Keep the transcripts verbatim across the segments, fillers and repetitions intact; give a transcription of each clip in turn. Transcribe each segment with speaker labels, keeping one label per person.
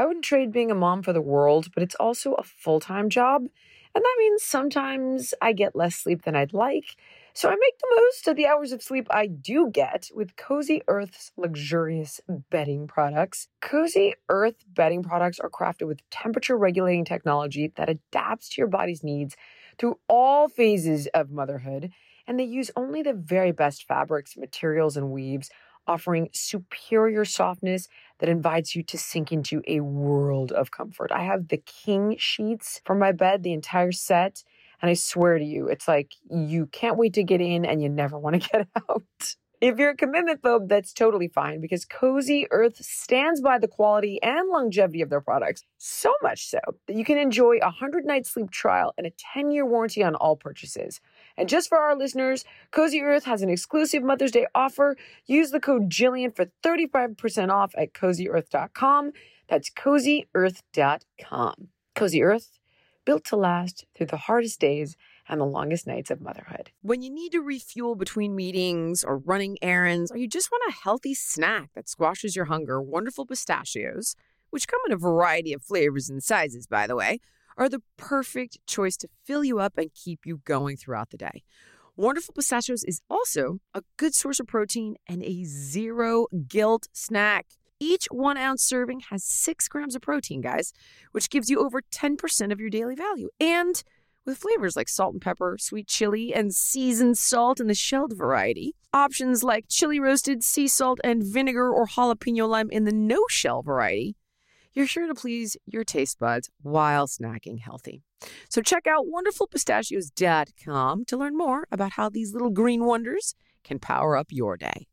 Speaker 1: I wouldn't trade being a mom for the world, but it's also a full-time job. And that means sometimes I get less sleep than I'd like. So I make the most of the hours of sleep I do get with Cozy Earth's luxurious bedding products. Cozy Earth bedding products are crafted with temperature-regulating technology that adapts to your body's needs through all phases of motherhood. And they use only the very best fabrics, materials, and weaves, offering superior softness that invites you to sink into a world of comfort. I have the king sheets for my bed, the entire set, and I swear to you, it's like you can't wait to get in and you never want to get out. If you're a commitment phobe, that's totally fine because Cozy Earth stands by the quality and longevity of their products, so much so that you can enjoy a one hundred night sleep trial and a ten-year warranty on all purchases. And just for our listeners, Cozy Earth has an exclusive Mother's Day offer. Use the code Jillian for thirty-five percent off at cozy earth dot com. That's cozy earth dot com. Cozy Earth, built to last through the hardest days and the longest nights of motherhood. When you need to refuel between meetings or running errands, or you just want a healthy snack that squashes your hunger, Wonderful Pistachios, which come in a variety of flavors and sizes, by the way, are the perfect choice to fill you up and keep you going throughout the day. Wonderful Pistachios is also a good source of protein and a zero guilt snack. Each one ounce serving has six grams of protein, guys, which gives you over ten percent of your daily value. And with flavors like salt and pepper, sweet chili, and seasoned salt in the shelled variety. Options like chili roasted, sea salt, and vinegar or jalapeno lime in the no-shell variety. You're sure to please your taste buds while snacking healthy. So check out wonderful pistachios dot com to learn more about how these little green wonders can power up your day.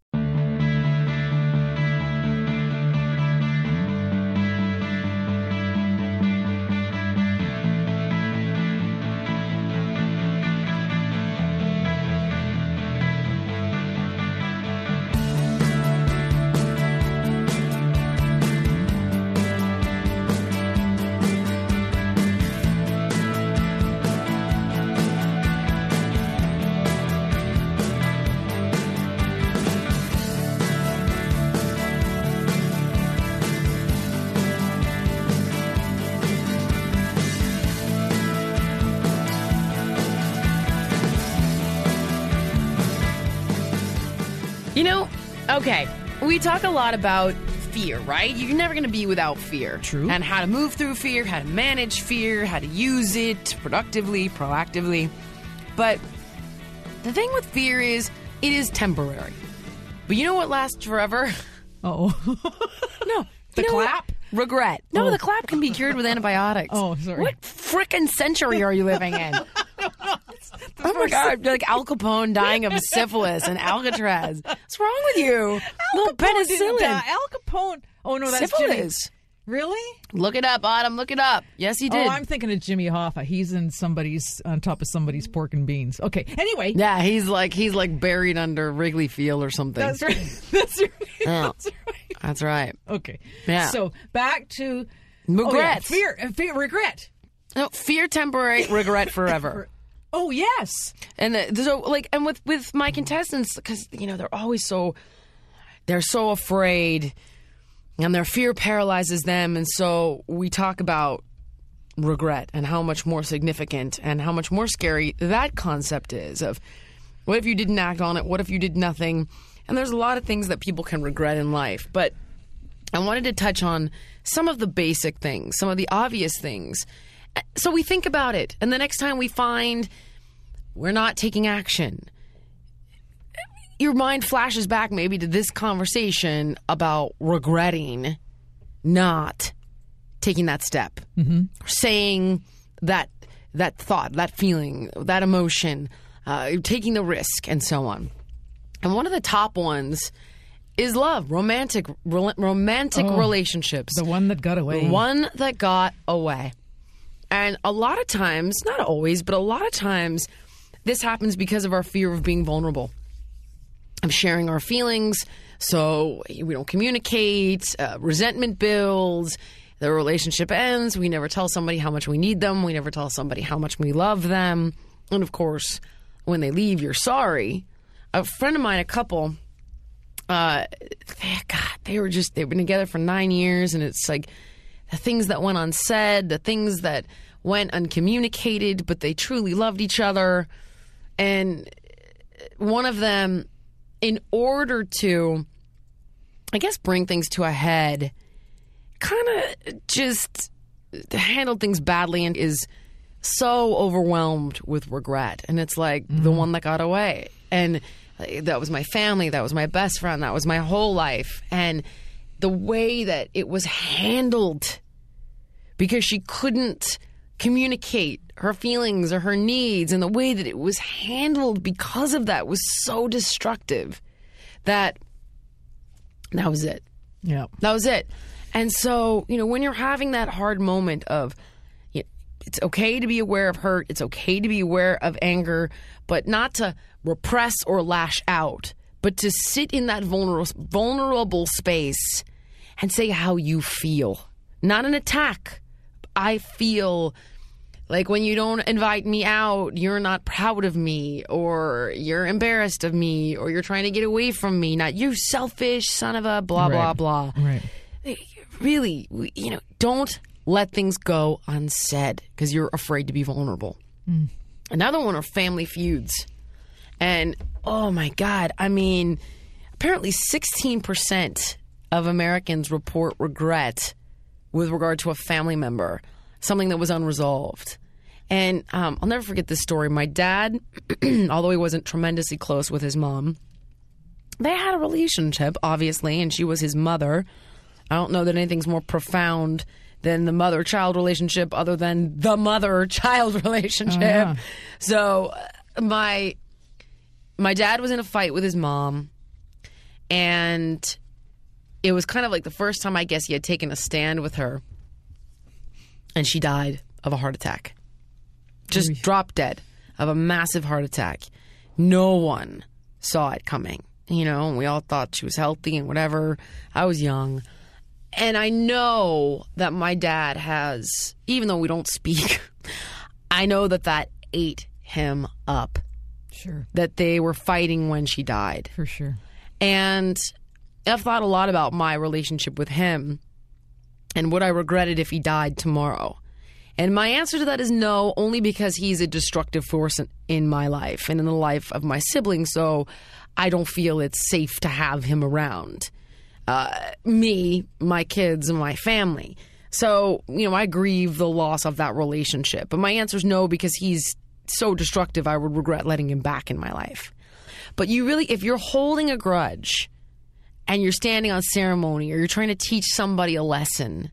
Speaker 1: You know, okay, we talk a lot about fear, right? You're never going to be without fear.
Speaker 2: True.
Speaker 1: And how to move through fear, how to manage fear, how to use it productively, proactively. But the thing with fear is, it is temporary. But you know what lasts forever?
Speaker 2: Oh.
Speaker 1: No.
Speaker 2: The
Speaker 1: You know
Speaker 2: clap?
Speaker 1: what? Regret. No,
Speaker 2: Oh.
Speaker 1: the clap can be cured with antibiotics.
Speaker 2: Oh, sorry.
Speaker 1: What frickin' century are you living in? Oh my God, you're like Al Capone dying of syphilis and Alcatraz. What's wrong with you?
Speaker 2: Al
Speaker 1: Little
Speaker 2: Capone didn't
Speaker 1: penicillin.
Speaker 2: die. Al Capone. Oh, no, that's Jimmy.
Speaker 1: Syphilis.
Speaker 2: Really?
Speaker 1: Look it up, Autumn. Look it up. Yes, he did.
Speaker 2: Oh, I'm thinking of Jimmy Hoffa. He's in somebody's, on top of somebody's pork and beans. Okay, anyway.
Speaker 1: Yeah, he's like he's like buried under Wrigley Field or something.
Speaker 2: That's right. That's right.
Speaker 1: Yeah.
Speaker 2: That's right.
Speaker 1: That's right.
Speaker 2: Okay.
Speaker 1: Yeah.
Speaker 2: So, back to...
Speaker 1: Regret.
Speaker 2: Oh, yeah. Fear, uh, fear, regret.
Speaker 1: No, fear temporary, regret forever.
Speaker 2: Oh, yes.
Speaker 1: And the, so, like, and with, with my contestants, because, you know, they're always so, they're so afraid, and their fear paralyzes them. And so we talk about regret and how much more significant and how much more scary that concept is of what if you didn't act on it? What if you did nothing? And there's a lot of things that people can regret in life. But I wanted to touch on some of the basic things, some of the obvious things. So we think about it, and the next time we find we're not taking action, your mind flashes back maybe to this conversation about regretting not taking that step, mm-hmm. saying that that thought, that feeling, that emotion, uh, taking the risk, and so on. And one of the top ones is love, romantic, ro- romantic
Speaker 2: oh,
Speaker 1: relationships.
Speaker 2: The one that got away.
Speaker 1: The one that got away. And a lot of times, not always, but a lot of times, this happens because of our fear of being vulnerable, of sharing our feelings. So we don't communicate, uh, resentment builds, the relationship ends. We never tell somebody how much we need them. We never tell somebody how much we love them. And of course, when they leave, you're sorry. A friend of mine, a couple, uh, they, God, they were just, they've been together for nine years, and it's like,
Speaker 3: the things that went unsaid, the things that went uncommunicated, but they truly loved each other. And one of them, in order to, I guess, bring things to a head, kind of just handled things badly and is so overwhelmed with regret. And it's like mm-hmm. the one that got away. And that was my family. That was my best friend. That was my whole life. And the way that it was handled, because she couldn't communicate her feelings or her needs, and the way that it was handled because of that was so destructive that that was it.
Speaker 2: Yeah.
Speaker 3: That was it. And so, you know, when you're having that hard moment of, you know, it's okay to be aware of hurt, it's okay to be aware of anger, but not to repress or lash out, but to sit in that vulnerable, vulnerable space and say how you feel. Not an attack. I feel like when you don't invite me out, you're not proud of me, or you're embarrassed of me, or you're trying to get away from me. Not you selfish son of a blah,
Speaker 2: right.
Speaker 3: blah, blah.
Speaker 2: Right.
Speaker 3: Really, you know, don't let things go unsaid because you're afraid to be vulnerable. Mm. Another one are family feuds. And, oh my God, I mean, apparently sixteen percent of Americans report regret with regard to a family member, something that was unresolved. And um, I'll never forget this story. My dad, although he wasn't tremendously close with his mom, they had a relationship, obviously, and she was his mother. I don't know that anything's more profound than the mother-child relationship other than the mother-child relationship. Oh, yeah. So uh, my my dad was in a fight with his mom, and it was kind of like the first time, I guess, he had taken a stand with her, and she died of a heart attack. Just Maybe. dropped dead of a massive heart attack. No one saw it coming, you know, and we all thought she was healthy and whatever. I was young. And I know that my dad has, even though we don't speak, I know that that ate him up.
Speaker 2: Sure. That
Speaker 3: they were fighting when she died.
Speaker 2: For sure.
Speaker 3: And I've thought a lot about my relationship with him and would I regret it if he died tomorrow? And my answer to that is no, only because he's a destructive force in, in my life and in the life of my siblings, so I don't feel it's safe to have him around. Uh, me, my kids, and my family. So, you know, I grieve the loss of that relationship. But my answer is no, because he's so destructive, I would regret letting him back in my life. But you really, if you're holding a grudge and you're standing on ceremony or you're trying to teach somebody a lesson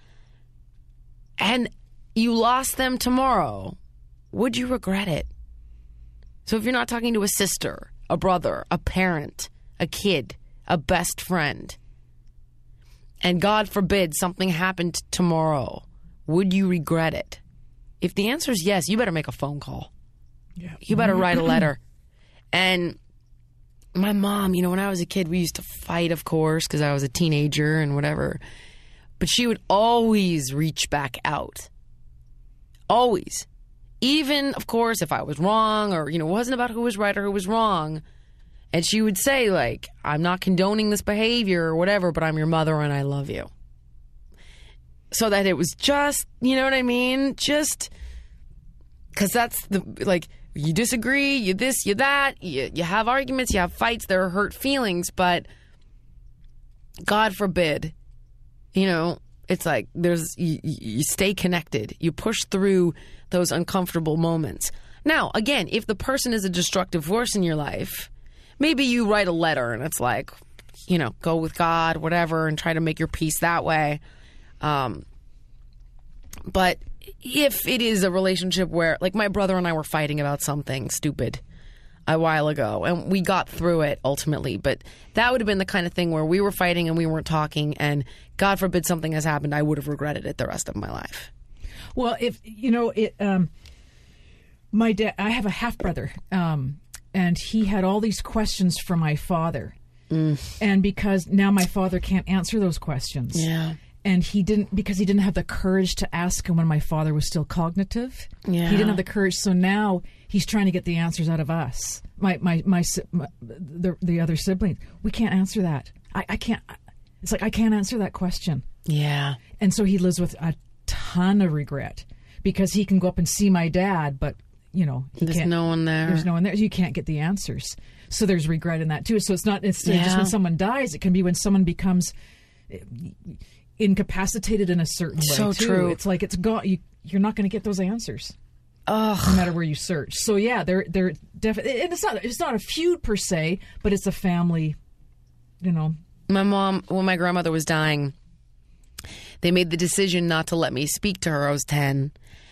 Speaker 3: and you lost them tomorrow, would you regret it? So if you're not talking to a sister, a brother, a parent, a kid, a best friend, and God forbid something happened tomorrow, would you regret it? If the answer is yes, you better make a phone call. Yeah. You better write a letter. And my mom, you know, when I was a kid, we used to fight, of course, because I was a teenager and whatever. But she would always reach back out. Always. Even, of course, if I was wrong or, you know, it wasn't about who was right or who was wrong. And she would say, like, I'm not condoning this behavior or whatever, but I'm your mother and I love you. So that it was just, you know what I mean? Just because that's the, like, you disagree, you this, you that, you, you have arguments, you have fights, there are hurt feelings, but God forbid, you know, it's like there's, you, you stay connected. You push through those uncomfortable moments. Now, again, if the person is a destructive force in your life, maybe you write a letter and it's like, you know, go with God, whatever, and try to make your peace that way. Um, but if it is a relationship where, like, my brother and I were fighting about something stupid a while ago, and we got through it ultimately, but that would have been the kind of thing where we were fighting and we weren't talking, and God forbid something has happened, I would have regretted it the rest of my life.
Speaker 2: Well, if, you know, it, um, my dad, I have a half brother, um, and he had all these questions for my father. Mm. And because now my father can't answer those questions.
Speaker 3: Yeah.
Speaker 2: And he didn't, because he didn't have the courage to ask him when my father was still cognitive.
Speaker 3: Yeah.
Speaker 2: He didn't have the courage. So now he's trying to get the answers out of us. My, my, my, my the, the other siblings. We can't answer that. I, I can't. It's like, I can't answer that question.
Speaker 3: Yeah.
Speaker 2: And so he lives with a ton of regret because he can go up and see my dad, but, you know, he
Speaker 3: There's
Speaker 2: can't,
Speaker 3: no one there.
Speaker 2: There's no one there. You can't get the answers. So there's regret in that, too. So it's not it's
Speaker 3: Yeah.
Speaker 2: just when someone dies. It can be when someone becomes incapacitated in a certain way,
Speaker 3: So
Speaker 2: too.
Speaker 3: true.
Speaker 2: It's like it's gone. You, you're not going to get those answers.
Speaker 3: Ugh.
Speaker 2: No matter where you search. So yeah, they're they're definitely. And it's not it's not a feud per se, but it's a family. You know,
Speaker 3: My mom, when my grandmother was dying, they made the decision not to let me speak to her. I was ten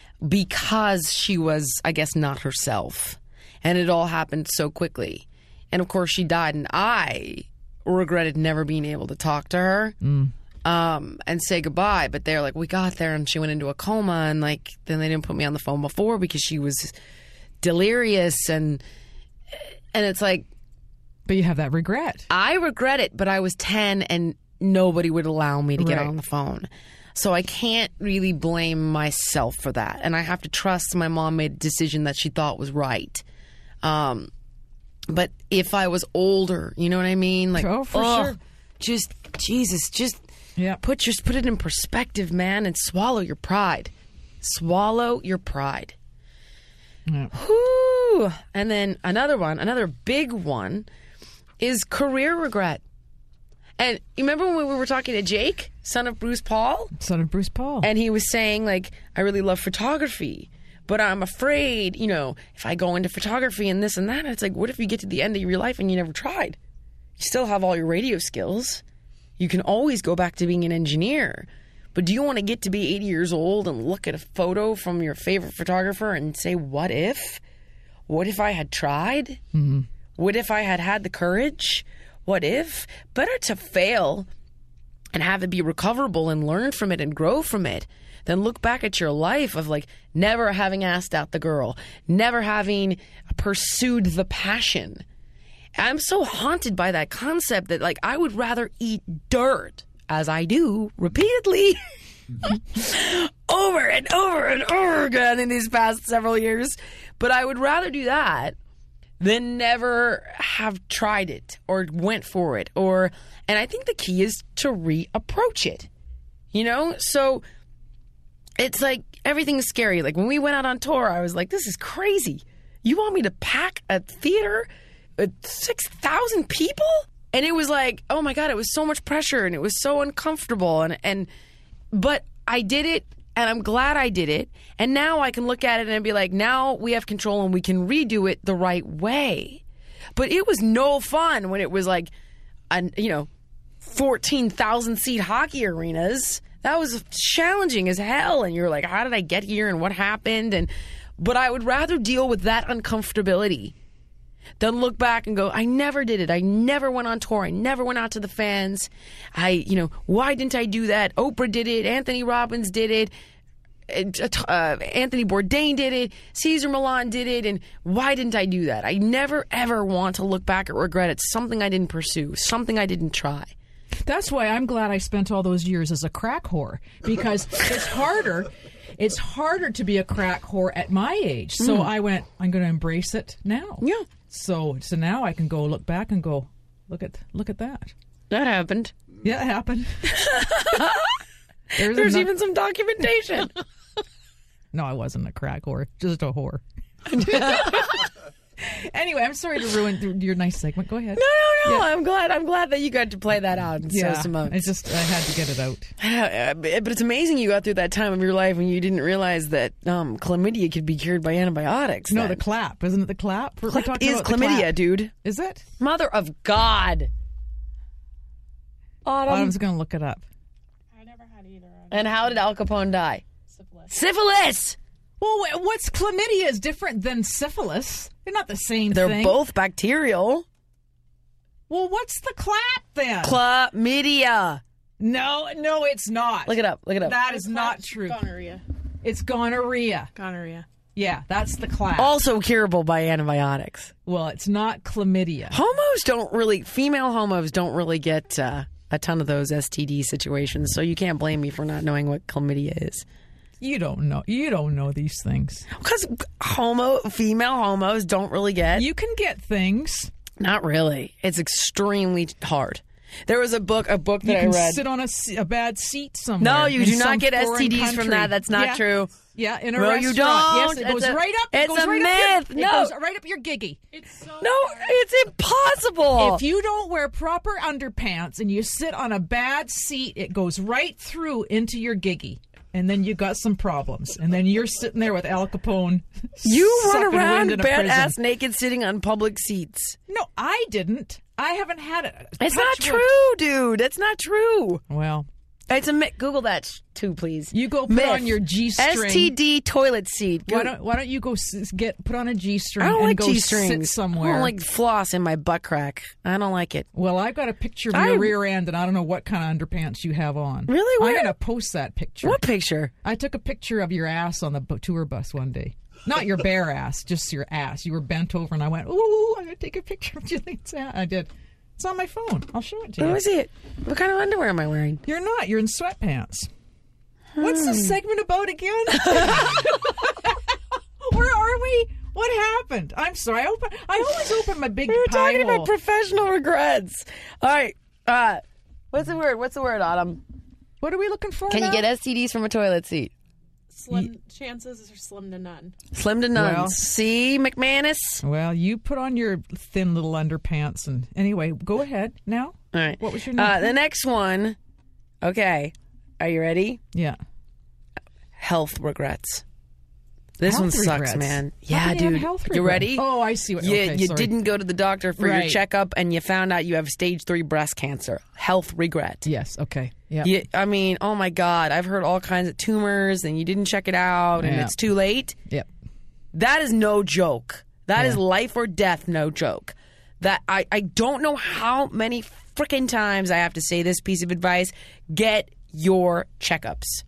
Speaker 3: because she was, I guess, not herself, and it all happened so quickly. And of course, she died, and I regretted never being able to talk to her.
Speaker 2: Mm.
Speaker 3: Um, and say goodbye, but they're like, we got there and she went into a coma, and like then they didn't put me on the phone before because she was delirious, and and it's like,
Speaker 2: but you have that regret.
Speaker 3: I regret it, but I was ten and nobody would allow me to get
Speaker 2: Right.
Speaker 3: on the phone, so I can't really blame myself for that, and I have to trust my mom made a decision that she thought was right. Um, but if I was older, you know what I mean? Like,
Speaker 2: Oh, for
Speaker 3: ugh,
Speaker 2: sure.
Speaker 3: just Jesus, just.
Speaker 2: Yeah.
Speaker 3: Put your put it in perspective, man, and swallow your pride. Swallow your pride.
Speaker 2: Yeah.
Speaker 3: Whew. And then another one, another big one, is career regret. And you remember when we were talking to Jake, son of Bruce Paul,
Speaker 2: Son of Bruce Paul.
Speaker 3: and he was saying like, I really love photography, but I'm afraid, you know, if I go into photography and this and that, it's like, what if you get to the end of your life and you never tried? You still have all your radio skills. You can always go back to being an engineer. But do you want to get to be eighty years old and look at a photo from your favorite photographer and say, what if? What if I had tried? Mm-hmm. What if I had had the courage? What if? Better to fail and have it be recoverable and learn from it and grow from it than look back at your life of like never having asked out the girl, never having pursued the passion. I'm so haunted by that concept that, like, I would rather eat dirt, as I do repeatedly, over and over and over again in these past several years. But I would rather do that than never have tried it or went for it. Or, and I think the key is to reapproach it, you know? So it's like everything's scary. Like when we went out on tour, I was like, this is crazy. You want me to pack a theater? six thousand people? And it was like, oh my God, it was so much pressure and it was so uncomfortable. And, and, but I did it and I'm glad I did it. And now I can look at it and be like, now we have control and we can redo it the right way. But it was no fun when it was like, an, you know, fourteen thousand seat hockey arenas. That was challenging as hell. And you're like, how did I get here and what happened? And, but I would rather deal with that uncomfortability then look back and go, I never did it. I never went on tour. I never went out to the fans. I, you know, why didn't I do that? Oprah did it. Anthony Robbins did it. Uh, Anthony Bourdain did it. Cesar Millan did it. And why didn't I do that? I never, ever want to look back and regret it. Something I didn't pursue. Something I didn't try.
Speaker 2: That's why I'm glad I spent all those years as a crack whore, because it's harder. It's harder to be a crack whore at my age. So mm. I went, I'm going to embrace it now.
Speaker 3: Yeah.
Speaker 2: So so now I can go look back and go, look at look at that.
Speaker 3: That happened.
Speaker 2: Yeah, it happened.
Speaker 3: There's, There's even some documentation.
Speaker 2: No, I wasn't a crack whore, just a whore. Anyway, I'm sorry to ruin your nice segment. Go ahead.
Speaker 3: No, no, no.
Speaker 2: Yeah.
Speaker 3: I'm glad. I'm glad that you got to play that out. And
Speaker 2: yeah,
Speaker 3: so Simone.
Speaker 2: I just I had to get it out.
Speaker 3: But it's amazing you got through that time of your life when you didn't realize that um, chlamydia could be cured by antibiotics.
Speaker 2: No,
Speaker 3: then.
Speaker 2: the clap, isn't it? The clap. We're,
Speaker 3: clap
Speaker 2: we're talking
Speaker 3: is
Speaker 2: about the
Speaker 3: chlamydia,
Speaker 2: clap.
Speaker 3: dude.
Speaker 2: Is it?
Speaker 3: Mother of God. Autumn.
Speaker 2: Autumn's gonna look it up.
Speaker 4: I never had either.
Speaker 3: And how did Al Capone die?
Speaker 4: Syphilis.
Speaker 3: Syphilis.
Speaker 2: Well, what's chlamydia is different than syphilis. They're not the same
Speaker 3: They're
Speaker 2: thing.
Speaker 3: They're both bacterial.
Speaker 2: Well, what's the clap then?
Speaker 3: Chlamydia.
Speaker 2: No, no, it's not.
Speaker 3: Look it up. Look it up.
Speaker 2: That is not true.
Speaker 4: Gonorrhea.
Speaker 2: It's gonorrhea.
Speaker 4: Gonorrhea.
Speaker 2: Yeah, that's the clap.
Speaker 3: Also curable by antibiotics.
Speaker 2: Well, it's not chlamydia.
Speaker 3: Homos don't really, female homos don't really get uh, a ton of those S T D situations, so you can't blame me for not knowing what chlamydia is.
Speaker 2: You don't know. You don't know these things.
Speaker 3: Because homo, female homos don't really get.
Speaker 2: You can get things.
Speaker 3: Not really. It's extremely hard. There was a book, a book that
Speaker 2: You
Speaker 3: I
Speaker 2: can
Speaker 3: read.
Speaker 2: sit on a, se- a bad seat somewhere.
Speaker 3: No, you
Speaker 2: in
Speaker 3: do not
Speaker 2: some
Speaker 3: get S T
Speaker 2: foreign
Speaker 3: Ds from
Speaker 2: country.
Speaker 3: that. That's not
Speaker 2: Yeah.
Speaker 3: true.
Speaker 2: Yeah, in a
Speaker 3: No,
Speaker 2: restaurant.
Speaker 3: you don't.
Speaker 2: Yes, it
Speaker 3: It's
Speaker 2: goes
Speaker 3: a-
Speaker 2: right up.
Speaker 3: it's
Speaker 2: it goes
Speaker 3: a
Speaker 2: right
Speaker 3: myth.
Speaker 2: Up your,
Speaker 3: No.
Speaker 2: It goes right up your giggy.
Speaker 4: It's so
Speaker 3: No, it's impossible.
Speaker 2: If you don't wear proper underpants and you sit on a bad seat, it goes right through into your giggy. And then you got some problems. And then you're sitting there with Al Capone.
Speaker 3: You run
Speaker 2: sucking wind
Speaker 3: around
Speaker 2: in a
Speaker 3: bare
Speaker 2: prison.
Speaker 3: ass naked sitting on public seats.
Speaker 2: No, I didn't. I haven't had it.
Speaker 3: It's not
Speaker 2: Touch wood.
Speaker 3: true, dude. That's not true.
Speaker 2: Well,
Speaker 3: It's a myth. Google that sh- too, please.
Speaker 2: you go put
Speaker 3: Myth.
Speaker 2: on your G-string.
Speaker 3: S T D toilet seat.
Speaker 2: Why don't Why don't you go s- get put on a G-string
Speaker 3: I don't
Speaker 2: and
Speaker 3: like
Speaker 2: go
Speaker 3: G-strings.
Speaker 2: sit somewhere?
Speaker 3: I don't like floss in my butt crack. I don't like it.
Speaker 2: Well, I've got a picture of
Speaker 3: I-
Speaker 2: your rear end, and I don't know what kind of underpants you have on.
Speaker 3: Really?
Speaker 2: I'm
Speaker 3: Where-
Speaker 2: going to post that picture.
Speaker 3: What picture?
Speaker 2: I took a picture of your ass on the bu- tour bus one day. Not your bare ass, just your ass. You were bent over, and I went, ooh, I'm going to take a picture of Jillian's ass. I did. It's on my phone. I'll show it to
Speaker 3: Let
Speaker 2: you.
Speaker 3: me see it. What kind of underwear am I wearing?
Speaker 2: You're not. You're in sweatpants. What's the segment about again? Where are we? What happened? I'm sorry. I open. I always open my big
Speaker 3: We were
Speaker 2: pie
Speaker 3: talking
Speaker 2: hole.
Speaker 3: about professional regrets. All right. Uh, what's the word? What's the word, Autumn?
Speaker 2: What are we looking for
Speaker 3: Can
Speaker 2: now?
Speaker 3: you get S T Ds from a toilet seat?
Speaker 4: slim chances are slim to none.
Speaker 3: Slim to none.
Speaker 2: Well-
Speaker 3: See, McManus?
Speaker 2: Well, you put on your thin little underpants, and anyway, go ahead now.
Speaker 3: All right.
Speaker 2: What was your
Speaker 3: Uh,
Speaker 2: name?
Speaker 3: the next one. Okay. Are you ready?
Speaker 2: Yeah.
Speaker 3: Health regrets. This
Speaker 2: Health
Speaker 3: one sucks,
Speaker 2: regrets?
Speaker 3: man.
Speaker 2: How
Speaker 3: Yeah,
Speaker 2: can you have
Speaker 3: dude.
Speaker 2: health
Speaker 3: You
Speaker 2: regrets?
Speaker 3: ready?
Speaker 2: Oh, I see what.
Speaker 3: You,
Speaker 2: okay,
Speaker 3: you
Speaker 2: sorry.
Speaker 3: didn't go to the doctor for your
Speaker 2: Right.
Speaker 3: checkup and you found out you have stage three breast cancer. Health regret.
Speaker 2: Yes. Okay. Yeah.
Speaker 3: You, I mean, oh my God, I've heard all kinds of tumors and you didn't check it out and
Speaker 2: Yeah.
Speaker 3: it's too late.
Speaker 2: Yep.
Speaker 3: That is no joke. That is
Speaker 2: Yeah.
Speaker 3: life or death, no joke. That I, I don't know how many freaking times I have to say this piece of advice. Get your checkups.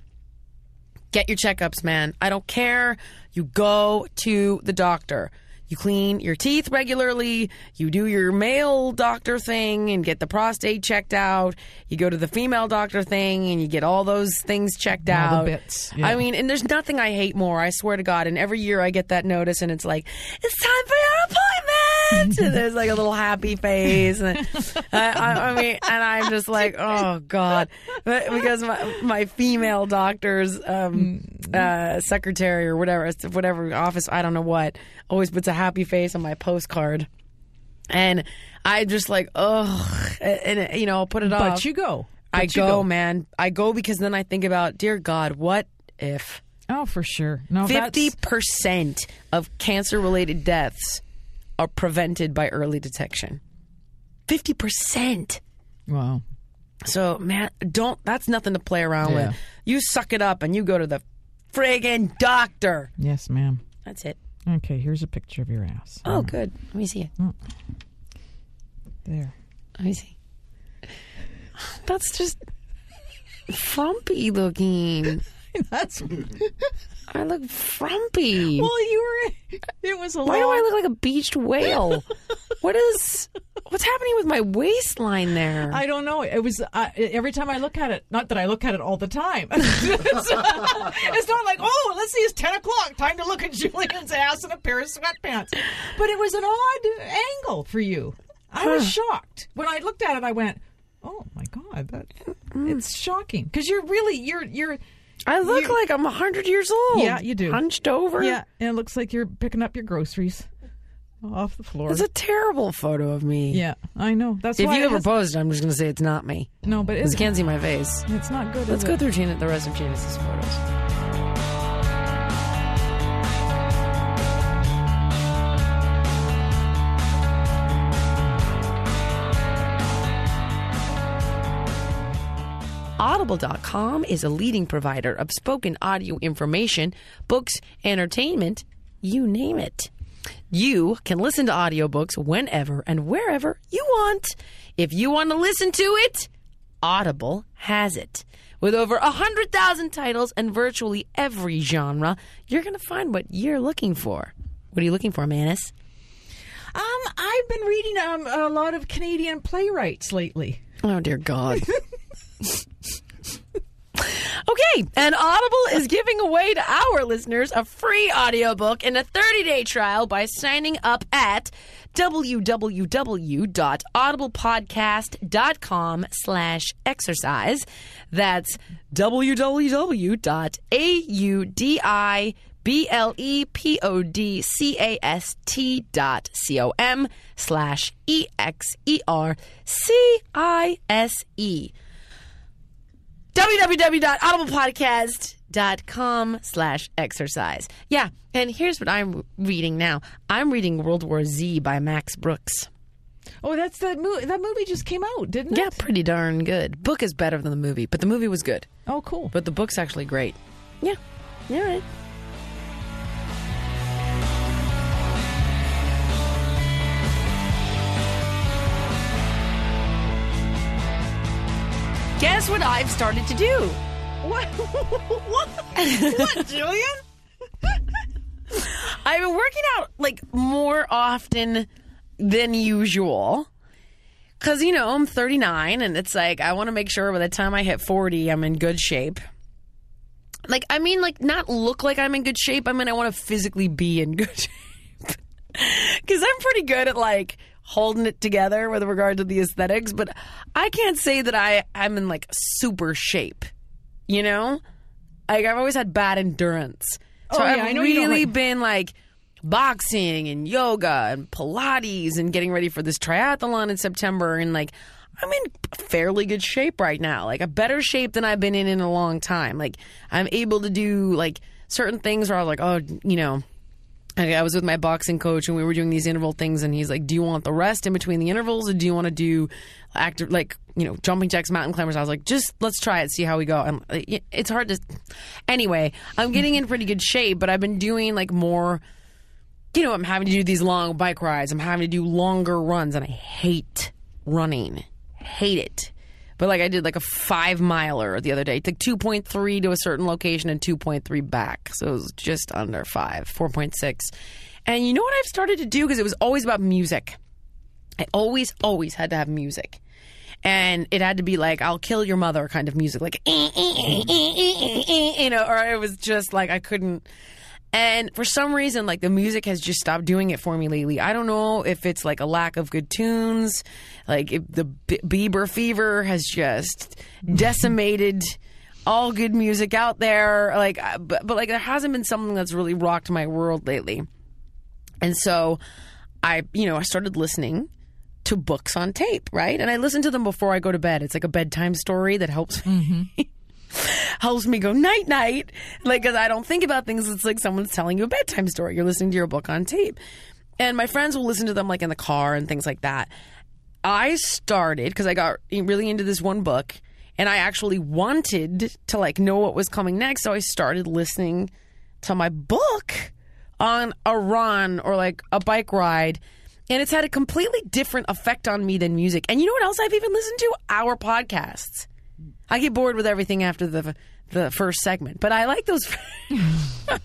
Speaker 3: Get your checkups, man. I don't care. You go to the doctor. You clean your teeth regularly. You do your male doctor thing and get the prostate checked out. You go to the female doctor thing and you get all those things checked
Speaker 2: All
Speaker 3: out.
Speaker 2: the bits, yeah.
Speaker 3: I mean, and there's nothing I hate more, I swear to God. And every year I get that notice and it's like, it's time for your appointment. And there's like a little happy face. And I, I, I mean, and I'm just like, oh God. But because my, my female doctor's um, uh, secretary or whatever, whatever office, I don't know what, always puts a happy face on my postcard. And I just like, ugh. And, and, you know, I'll put it off.
Speaker 2: But you go.
Speaker 3: I
Speaker 2: But you
Speaker 3: go, man. I go because then I think about, dear God, what if
Speaker 2: Oh, for sure. No,
Speaker 3: fifty
Speaker 2: that's
Speaker 3: percent of cancer-related deaths are prevented by early detection? fifty percent.
Speaker 2: wow.
Speaker 3: So, man, don't. That's nothing to play around
Speaker 2: Yeah.
Speaker 3: with. You suck it up and you go to the friggin' doctor.
Speaker 2: Yes, ma'am.
Speaker 3: That's it.
Speaker 2: Okay, here's a picture of your ass.
Speaker 3: Oh, good. Let me see it.
Speaker 2: There.
Speaker 3: Let me see. That's just frumpy looking.
Speaker 2: That's.
Speaker 3: I look frumpy.
Speaker 2: Well, you were. It was a
Speaker 3: Why do
Speaker 2: long-
Speaker 3: I look like a beached whale? What is? What's happening with my waistline there?
Speaker 2: I don't know. It was uh, every time I look at it. Not that I look at it all the time. it's, it's not like, oh, let's see, it's ten o'clock. Time to look at Julian's ass in a pair of sweatpants. But it was an odd angle for you. I was shocked when I looked at it. I went, oh my God, that it's shocking because you're really you're you're.
Speaker 3: I look
Speaker 2: you-
Speaker 3: like I'm a hundred years old.
Speaker 2: Yeah, you do.
Speaker 3: Hunched over.
Speaker 2: Yeah, and it looks like you're picking up your groceries off the floor.
Speaker 3: It's a terrible photo of me.
Speaker 2: Yeah, I know. That's
Speaker 3: If
Speaker 2: why
Speaker 3: you
Speaker 2: it
Speaker 3: ever
Speaker 2: has-
Speaker 3: post it, I'm just going to say it's not me.
Speaker 2: No, but
Speaker 3: Because
Speaker 2: it's,
Speaker 3: you can't see my face.
Speaker 2: it's not good.
Speaker 3: Let's
Speaker 2: is
Speaker 3: go
Speaker 2: it?
Speaker 3: through Gina, the rest of Janice's photos. Audible dot com is a leading provider of spoken audio information, books, entertainment, you name it. You can listen to audiobooks whenever and wherever you want. If you want to listen to it, Audible has it. With over one hundred thousand titles and virtually every genre, you're going to find what you're looking for. What are you looking for, Manus?
Speaker 2: Um, I've been reading um, a lot of Canadian playwrights lately.
Speaker 3: Oh, dear God. Okay, and Audible is giving away to our listeners a free audiobook and a thirty-day trial by signing up at www.audiblepodcast.com slash exercise. That's www.audiblepodcast dot com slash E X E R C I S E. www.audiblepodcast.com slash exercise. Yeah, and here's what I'm reading now. I'm reading World War Z by Max Brooks.
Speaker 2: Oh, that's that movie. That movie just came out, didn't
Speaker 3: Yeah,
Speaker 2: it?
Speaker 3: pretty darn good. Book is better than the movie, but the movie was good.
Speaker 2: Oh, cool.
Speaker 3: But the book's actually great. Yeah, all right. Guess what I've started to do?
Speaker 2: What? what? What, Julian?
Speaker 3: I've been working out like more often than usual. Because, you know, I'm thirty-nine and it's like I want to make sure by the time I hit forty, I'm in good shape. Like, I mean, like, not look like I'm in good shape. I mean, I want to physically be in good shape. Because I'm pretty good at, like, holding it together with regard to the aesthetics. But I can't say that I, I'm in, like, super shape. You know? Like, I've always had bad endurance. So
Speaker 2: Oh, yeah,
Speaker 3: I've
Speaker 2: I know you don't
Speaker 3: really
Speaker 2: like-
Speaker 3: been, like, boxing and yoga and Pilates and getting ready for this triathlon in September. And, like, I'm in fairly good shape right now. Like, a better shape than I've been in in a long time. Like, I'm able to do, like, certain things where I was like, oh, you know, I I was with my boxing coach and we were doing these interval things and he's like, do you want the rest in between the intervals or do you want to do active, like, you know, jumping jacks, mountain climbers? I was like, just let's try it, see how we go. And it's hard to, anyway, I'm getting in pretty good shape, but I've been doing like more, you know, I'm having to do these long bike rides. I'm having to do longer runs and I hate running, hate it. But like I did like a five miler the other day. It took two point three to a certain location and two point three back. So it was just under five, four point six. And you know what I've started to do? Because it was always about music. I always, always had to have music. And it had to be like, I'll kill your mother kind of music. Like, eh, eh, eh, eh, eh, eh, you know, or it was just like I couldn't. And for some reason, like, the music has just stopped doing it for me lately. I don't know if it's, like, a lack of good tunes. Like, if the B- Bieber fever has just decimated all good music out there. Like, but, but, like, there hasn't been something that's really rocked my world lately. And so I, you know, I started listening to books on tape, right? And I listen to them before I go to bed. It's like a bedtime story that helps me. Mm-hmm. helps me go night night, like, because I don't think about things. It's like someone's telling you a bedtime story. You're listening to your book on tape, and my friends will listen to them like in the car and things like that. I started because I got really into this one book, and I actually wanted to like know what was coming next. So I started listening to my book on a run or like a bike ride. And it's had a completely different effect on me than music. And you know what else I've even listened to? Our podcasts. I get bored with everything after the the first segment, but I like those. But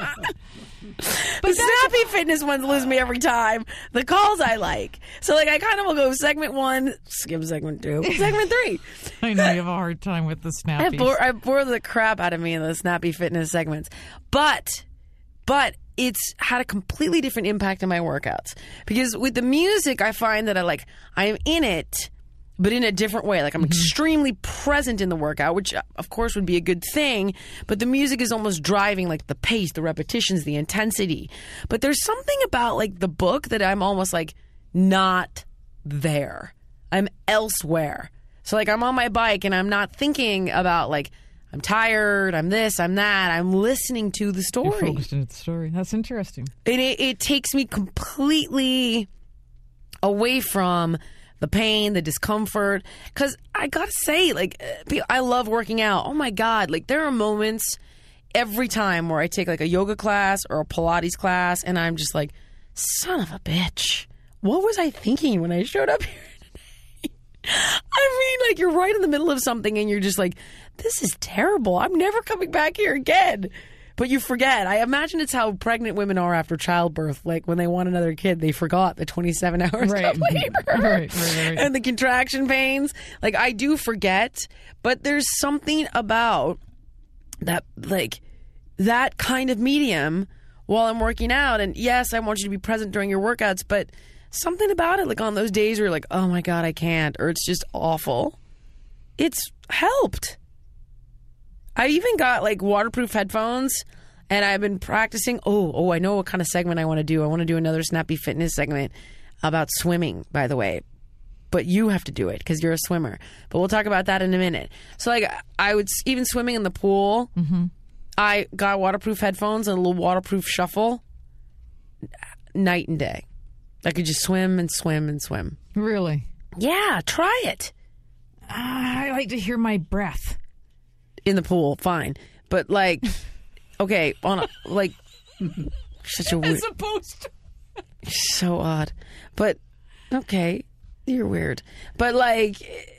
Speaker 3: the Snappy Fitness ones lose me every time. The calls I like. So like I kind of will go segment one, skip segment two, segment three.
Speaker 2: I know you have a hard time with the
Speaker 3: I
Speaker 2: snappies.
Speaker 3: bore, I bore the crap out of me in the Snappy Fitness segments. But, but it's had a completely different impact on my workouts. Because with the music, I find that I like, I am in it, but in a different way. Like I'm mm-hmm. extremely present in the workout, which of course would be a good thing. But the music is almost driving like the pace, the repetitions, the intensity. But there's something about like the book that I'm almost like not there. I'm elsewhere. So like I'm on my bike and I'm not thinking about like, I'm tired, I'm this, I'm that. I'm listening to the story.
Speaker 2: You're focused into the story. That's interesting.
Speaker 3: And it, it takes me completely away from the pain, the discomfort. Because I gotta say, like, I love working out. Oh my God. Like, there are moments every time where I take like a yoga class or a Pilates class and I'm just like, son of a bitch. What was I thinking when I showed up here today? I mean, like, you're right in the middle of something and you're just like, this is terrible. I'm never coming back here again. But you forget. I imagine it's how pregnant women are after childbirth. Like when they want another kid, they forgot the twenty-seven hours
Speaker 2: Right.
Speaker 3: of labor
Speaker 2: Right, right, right.
Speaker 3: and the contraction pains. Like I do forget, but there's something about that, like that kind of medium while I'm working out. And yes, I want you to be present during your workouts, but something about it, like on those days where you're like, oh my God, I can't, or it's just awful. It's helped. I even got like waterproof headphones, and I've been practicing. Oh, oh, I know what kind of segment I want to do. I want to do another Snappy Fitness segment about swimming, by the way. But you have to do it because you're a swimmer. But we'll talk about that in a minute. So like I would, even swimming in the pool, mm-hmm. I got waterproof headphones and a little waterproof shuffle night and day. I could just swim and swim and swim.
Speaker 2: Really?
Speaker 3: Yeah, try it.
Speaker 2: Uh, I like to hear my breath.
Speaker 3: In the pool, fine. But like, okay, on a, like, such a weird.
Speaker 2: As opposed to.
Speaker 3: So odd. But, okay, you're weird. But like.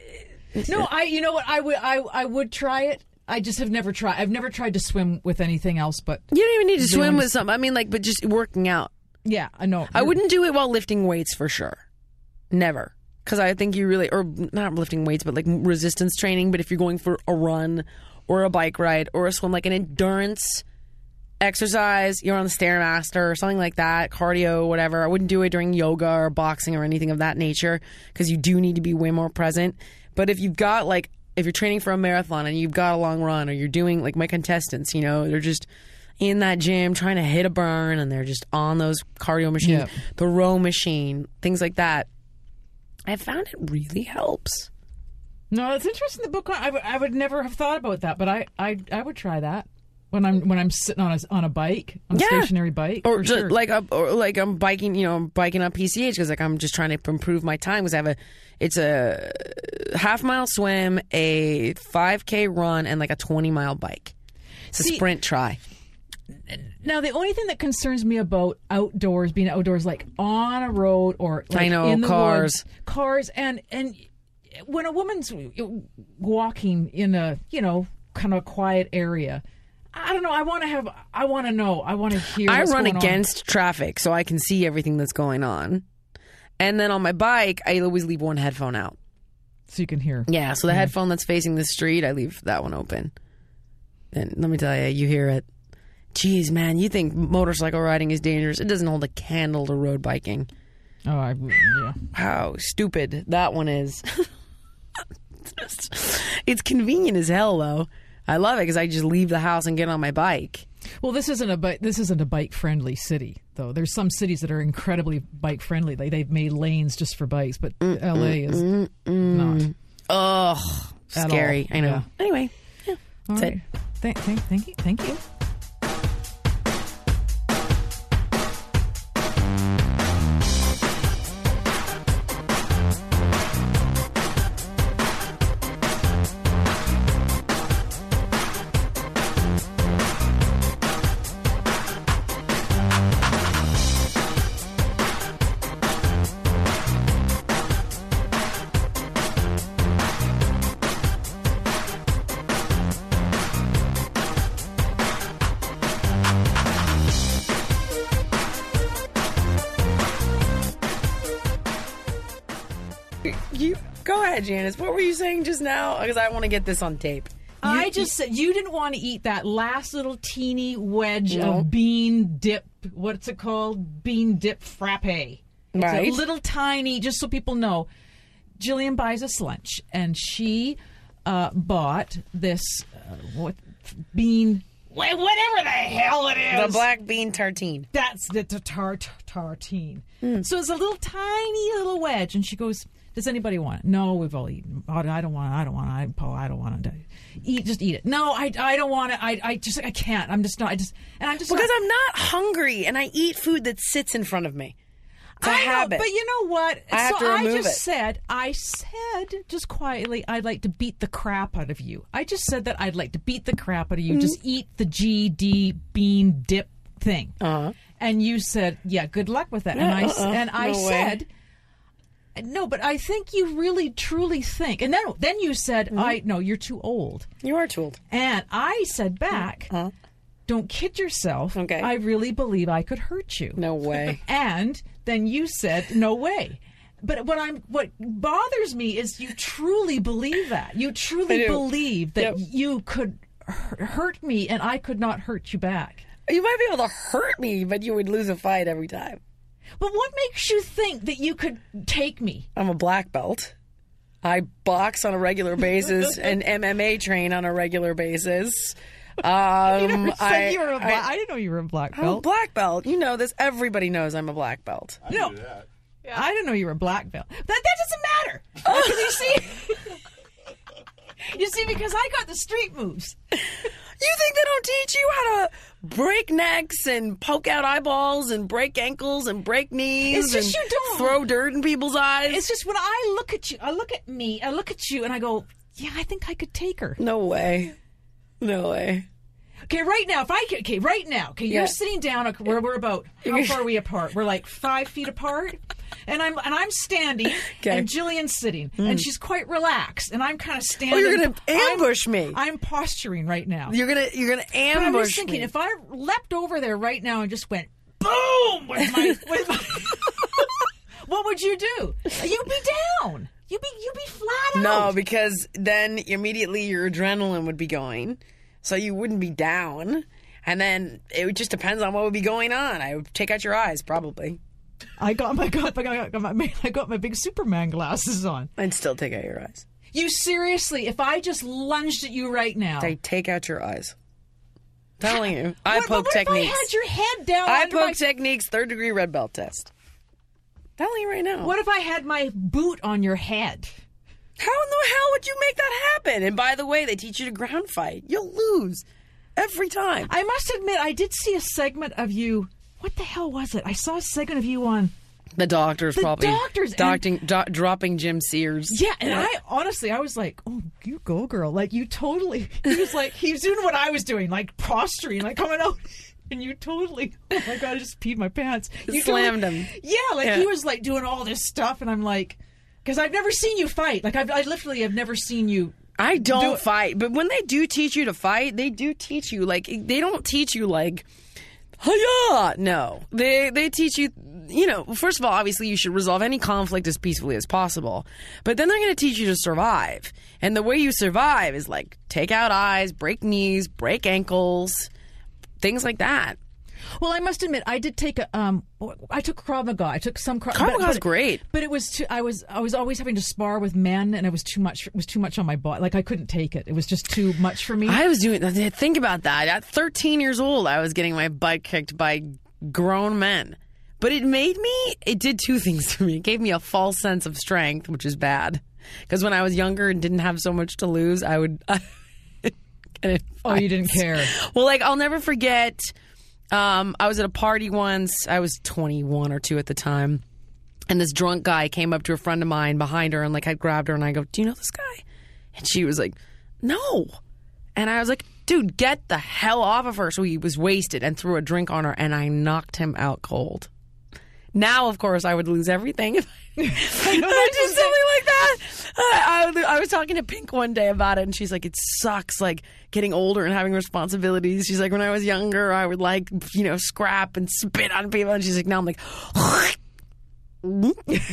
Speaker 2: No, I, you know what? I would, I, I would try it. I just have never tried. I've never tried to swim with anything else but.
Speaker 3: You don't even need to swim
Speaker 2: doing-
Speaker 3: with something. I mean, like, but just working out.
Speaker 2: Yeah, I know.
Speaker 3: I wouldn't do it while lifting weights for sure. Never. Because I think you really, or not lifting weights, but like resistance training. But if you're going for a run or a bike ride or a swim, like an endurance exercise, you're on the Stairmaster or something like that, cardio, whatever. I wouldn't do it during yoga or boxing or anything of that nature because you do need to be way more present. But if you've got like, if you're training for a marathon and you've got a long run, or you're doing like my contestants, you know, they're just in that gym trying to hit a burn and they're just on those cardio machines,
Speaker 2: Yep.
Speaker 3: the row machine, things like that. I found it really helps.
Speaker 2: No, it's interesting. The book. I would, I would never have thought about that, but I, I, I would try that when I'm when I'm sitting on a on a bike, on a
Speaker 3: Yeah.
Speaker 2: stationary bike,
Speaker 3: Or
Speaker 2: for
Speaker 3: just
Speaker 2: sure.
Speaker 3: like a, or like I'm biking, you know, I'm biking up P C H because like I'm just trying to improve my time because I have a, it's a half mile swim, a five K run, and like a twenty mile bike. It's a
Speaker 2: See-
Speaker 3: sprint try.
Speaker 2: Now, the only thing that concerns me about outdoors, being outdoors, like on a road or like
Speaker 3: I know,
Speaker 2: in the
Speaker 3: cars.
Speaker 2: woods, cars, and and when a woman's walking in a you know kind of a quiet area, I don't know. I want to have. I want to know. I want to hear.
Speaker 3: I
Speaker 2: what's
Speaker 3: run
Speaker 2: going on.
Speaker 3: against traffic so I can see everything that's going on. And then on my bike, I always leave one headphone out.
Speaker 2: so you can hear.
Speaker 3: Yeah, so the headphone that's facing the street, I leave that one open. And let me tell you, you hear it. Jeez, man, you think motorcycle riding is dangerous. It doesn't hold a candle to road biking.
Speaker 2: Oh, I, yeah.
Speaker 3: How stupid that one is. It's just- it's convenient as hell, though. I love it because I just leave the house and get on my bike.
Speaker 2: Well, this isn't a bike. This isn't a bike-friendly city, though. There's some cities that are incredibly bike-friendly. They they've made lanes just for bikes, but L A is not.
Speaker 3: Ugh,
Speaker 2: At
Speaker 3: scary.
Speaker 2: all.
Speaker 3: I know.
Speaker 2: Yeah.
Speaker 3: Anyway, yeah,
Speaker 2: All
Speaker 3: that's
Speaker 2: right.
Speaker 3: it.
Speaker 2: Thank, thank, thank you. Thank you.
Speaker 3: You go ahead, Janice. What were you saying just now? Because I want to get this on tape.
Speaker 2: I just said you didn't want to eat that last little teeny wedge
Speaker 3: No.
Speaker 2: of bean dip. What's it called? Bean dip frappe. It's
Speaker 3: Right.
Speaker 2: a little tiny, just so people know. Jillian buys us lunch, and she uh, bought this uh, what bean, wha- whatever the hell it is.
Speaker 3: The black bean tartine.
Speaker 2: That's the tar- tartine.
Speaker 3: Hmm.
Speaker 2: So it's a little tiny little wedge, and she goes, "Does anybody want it?" No, we've all eaten. Oh, I don't want it. I don't want it. I, Paul, I don't want to eat. Just eat it. No, I, I don't want it. I, I just, I can't. I'm just not. I just, and I'm just
Speaker 3: Because
Speaker 2: not,
Speaker 3: I'm not hungry and I eat food that sits in front of me. It's a
Speaker 2: I know,
Speaker 3: habit.
Speaker 2: but you know what?
Speaker 3: I have
Speaker 2: so
Speaker 3: to
Speaker 2: I
Speaker 3: remove
Speaker 2: just
Speaker 3: it.
Speaker 2: said, I said just quietly, I'd like to beat the crap out of you. I just said that I'd like to beat the crap out of you.
Speaker 3: Mm-hmm.
Speaker 2: Just eat the G D bean dip thing.
Speaker 3: Uh-huh.
Speaker 2: And you said, yeah, good luck with that.
Speaker 3: Yeah,
Speaker 2: and I,
Speaker 3: uh-uh,
Speaker 2: and I
Speaker 3: no way.
Speaker 2: said, no, but I think you really truly think. And then, then you said,
Speaker 3: Mm-hmm.
Speaker 2: I no, you're too old.
Speaker 3: You are too old.
Speaker 2: And I said back,
Speaker 3: Uh-huh.
Speaker 2: don't kid yourself.
Speaker 3: Okay.
Speaker 2: I really believe I could hurt you.
Speaker 3: No way.
Speaker 2: And then you said, no way. But what I'm what bothers me is you truly believe that. You truly
Speaker 3: I do.
Speaker 2: believe that
Speaker 3: Yep.
Speaker 2: you could hu- hurt me and I could not hurt you back.
Speaker 3: You might be able to hurt me, but you would lose a fight every time.
Speaker 2: But what makes you think that you could take me?
Speaker 3: I'm a black belt. I box on a regular basis and M M A train on a regular basis. Um,
Speaker 2: You never said
Speaker 3: I,
Speaker 2: you were a black.
Speaker 3: I,
Speaker 2: I, didn't know you were a black
Speaker 3: I'm a
Speaker 2: belt.
Speaker 3: black belt. You know this. Everybody knows I'm a black belt.
Speaker 2: No, I didn't know you were a black belt. That that doesn't matter. Because you see, you see, because I got the street moves.
Speaker 3: You think they don't teach you how to break necks and poke out eyeballs and break ankles and break knees
Speaker 2: It's just
Speaker 3: and
Speaker 2: you don't.
Speaker 3: throw dirt in people's eyes?
Speaker 2: It's just when I look at you, I look at me, I look at you, and I go, yeah, I think I could take her.
Speaker 3: No way. No way.
Speaker 2: Okay, right now, if I can, okay, right now, okay, you're
Speaker 3: Yeah.
Speaker 2: sitting down. Okay, where we're about, how far are we apart? We're like five feet apart, and I'm and I'm standing,
Speaker 3: Okay.
Speaker 2: and Jillian's sitting, and she's quite relaxed, and I'm kind of standing.
Speaker 3: Oh, you're gonna
Speaker 2: I'm-
Speaker 3: ambush me.
Speaker 2: I'm posturing right now.
Speaker 3: You're gonna you're gonna
Speaker 2: But I'm
Speaker 3: ambush
Speaker 2: just thinking,
Speaker 3: me.
Speaker 2: if I leapt over there right now and just went boom with my, with my what would you do? You'd be down. You'd be you'd be flat
Speaker 3: No,
Speaker 2: out.
Speaker 3: because then immediately your adrenaline would be going, so you wouldn't be down, and then it would just depends on what would be going on. I would take out your eyes, probably.
Speaker 2: I got my got, I got, got my I got my big Superman glasses on.
Speaker 3: I'd still take out your eyes.
Speaker 2: You seriously? If I just lunged at you right now,
Speaker 3: I take out your eyes. Telling you, I
Speaker 2: what,
Speaker 3: poke
Speaker 2: what
Speaker 3: techniques.
Speaker 2: If I had your head down.
Speaker 3: I
Speaker 2: under
Speaker 3: poke
Speaker 2: my,
Speaker 3: techniques, third degree red belt test. Telling you right now.
Speaker 2: What if I had my boot on your head?
Speaker 3: How in the hell would you make that happen? And by the way, they teach you to ground fight. You'll lose every time.
Speaker 2: I must admit, I did see a segment of you. What the hell was it? I saw a segment of you on.
Speaker 3: The doctor's
Speaker 2: The
Speaker 3: probably
Speaker 2: doctors and-
Speaker 3: docting, do, dropping Jim Sears.
Speaker 2: Yeah, and I honestly, I was like, "Oh, you go, girl!" Like you totally. He was like, he was doing what I was doing, like posturing, like coming out, and you totally. Oh my god, I just peed my pants. You
Speaker 3: Slammed
Speaker 2: totally-
Speaker 3: him.
Speaker 2: Yeah, like
Speaker 3: Yeah.
Speaker 2: he was like doing all this stuff, and I'm like, because I've never seen you fight. Like I've, I literally have never seen you.
Speaker 3: I don't
Speaker 2: Do it.
Speaker 3: fight, but when they do teach you to fight, they do teach you like they don't teach you like, hiya! No, they they teach you. You know, first of all, obviously you should resolve any conflict as peacefully as possible. But then they're going to teach you to survive, and the way you survive is like take out eyes, break knees, break ankles, things like that.
Speaker 2: Well, I must admit, I did take a. Um, I took Krav Maga. I took some Krav.
Speaker 3: Krav
Speaker 2: but-
Speaker 3: Maga's
Speaker 2: but-
Speaker 3: great.
Speaker 2: But it was too. I was. I was always having to spar with men, and it was too much. It was too much on my body. Like I couldn't take it. It was just too much for me.
Speaker 3: I was doing. Think about that. At thirteen years old, I was getting my butt kicked by grown men. But it made me. It did two things to me. It gave me a false sense of strength, which is bad. Because when I was younger and didn't have so much to lose, I would. get in
Speaker 2: Oh, you didn't
Speaker 3: fights.
Speaker 2: care.
Speaker 3: Well, like I'll never forget. Um, I was at a party once. I was twenty-one or two at the time, and this drunk guy came up to a friend of mine behind her and like I grabbed her and I go, "Do you know this guy?" And she was like, "No." And I was like, "Dude, get the hell off of her." So he was wasted and threw a drink on her, and I knocked him out cold. Now, of course, I would lose everything if I, if I did something like that. I, I, I was talking to Pink one day about it, and she's like, "It sucks, like getting older and having responsibilities." She's like, "When I was younger, I would like, you know, scrap and spit on people," and she's like, "Now I'm like." You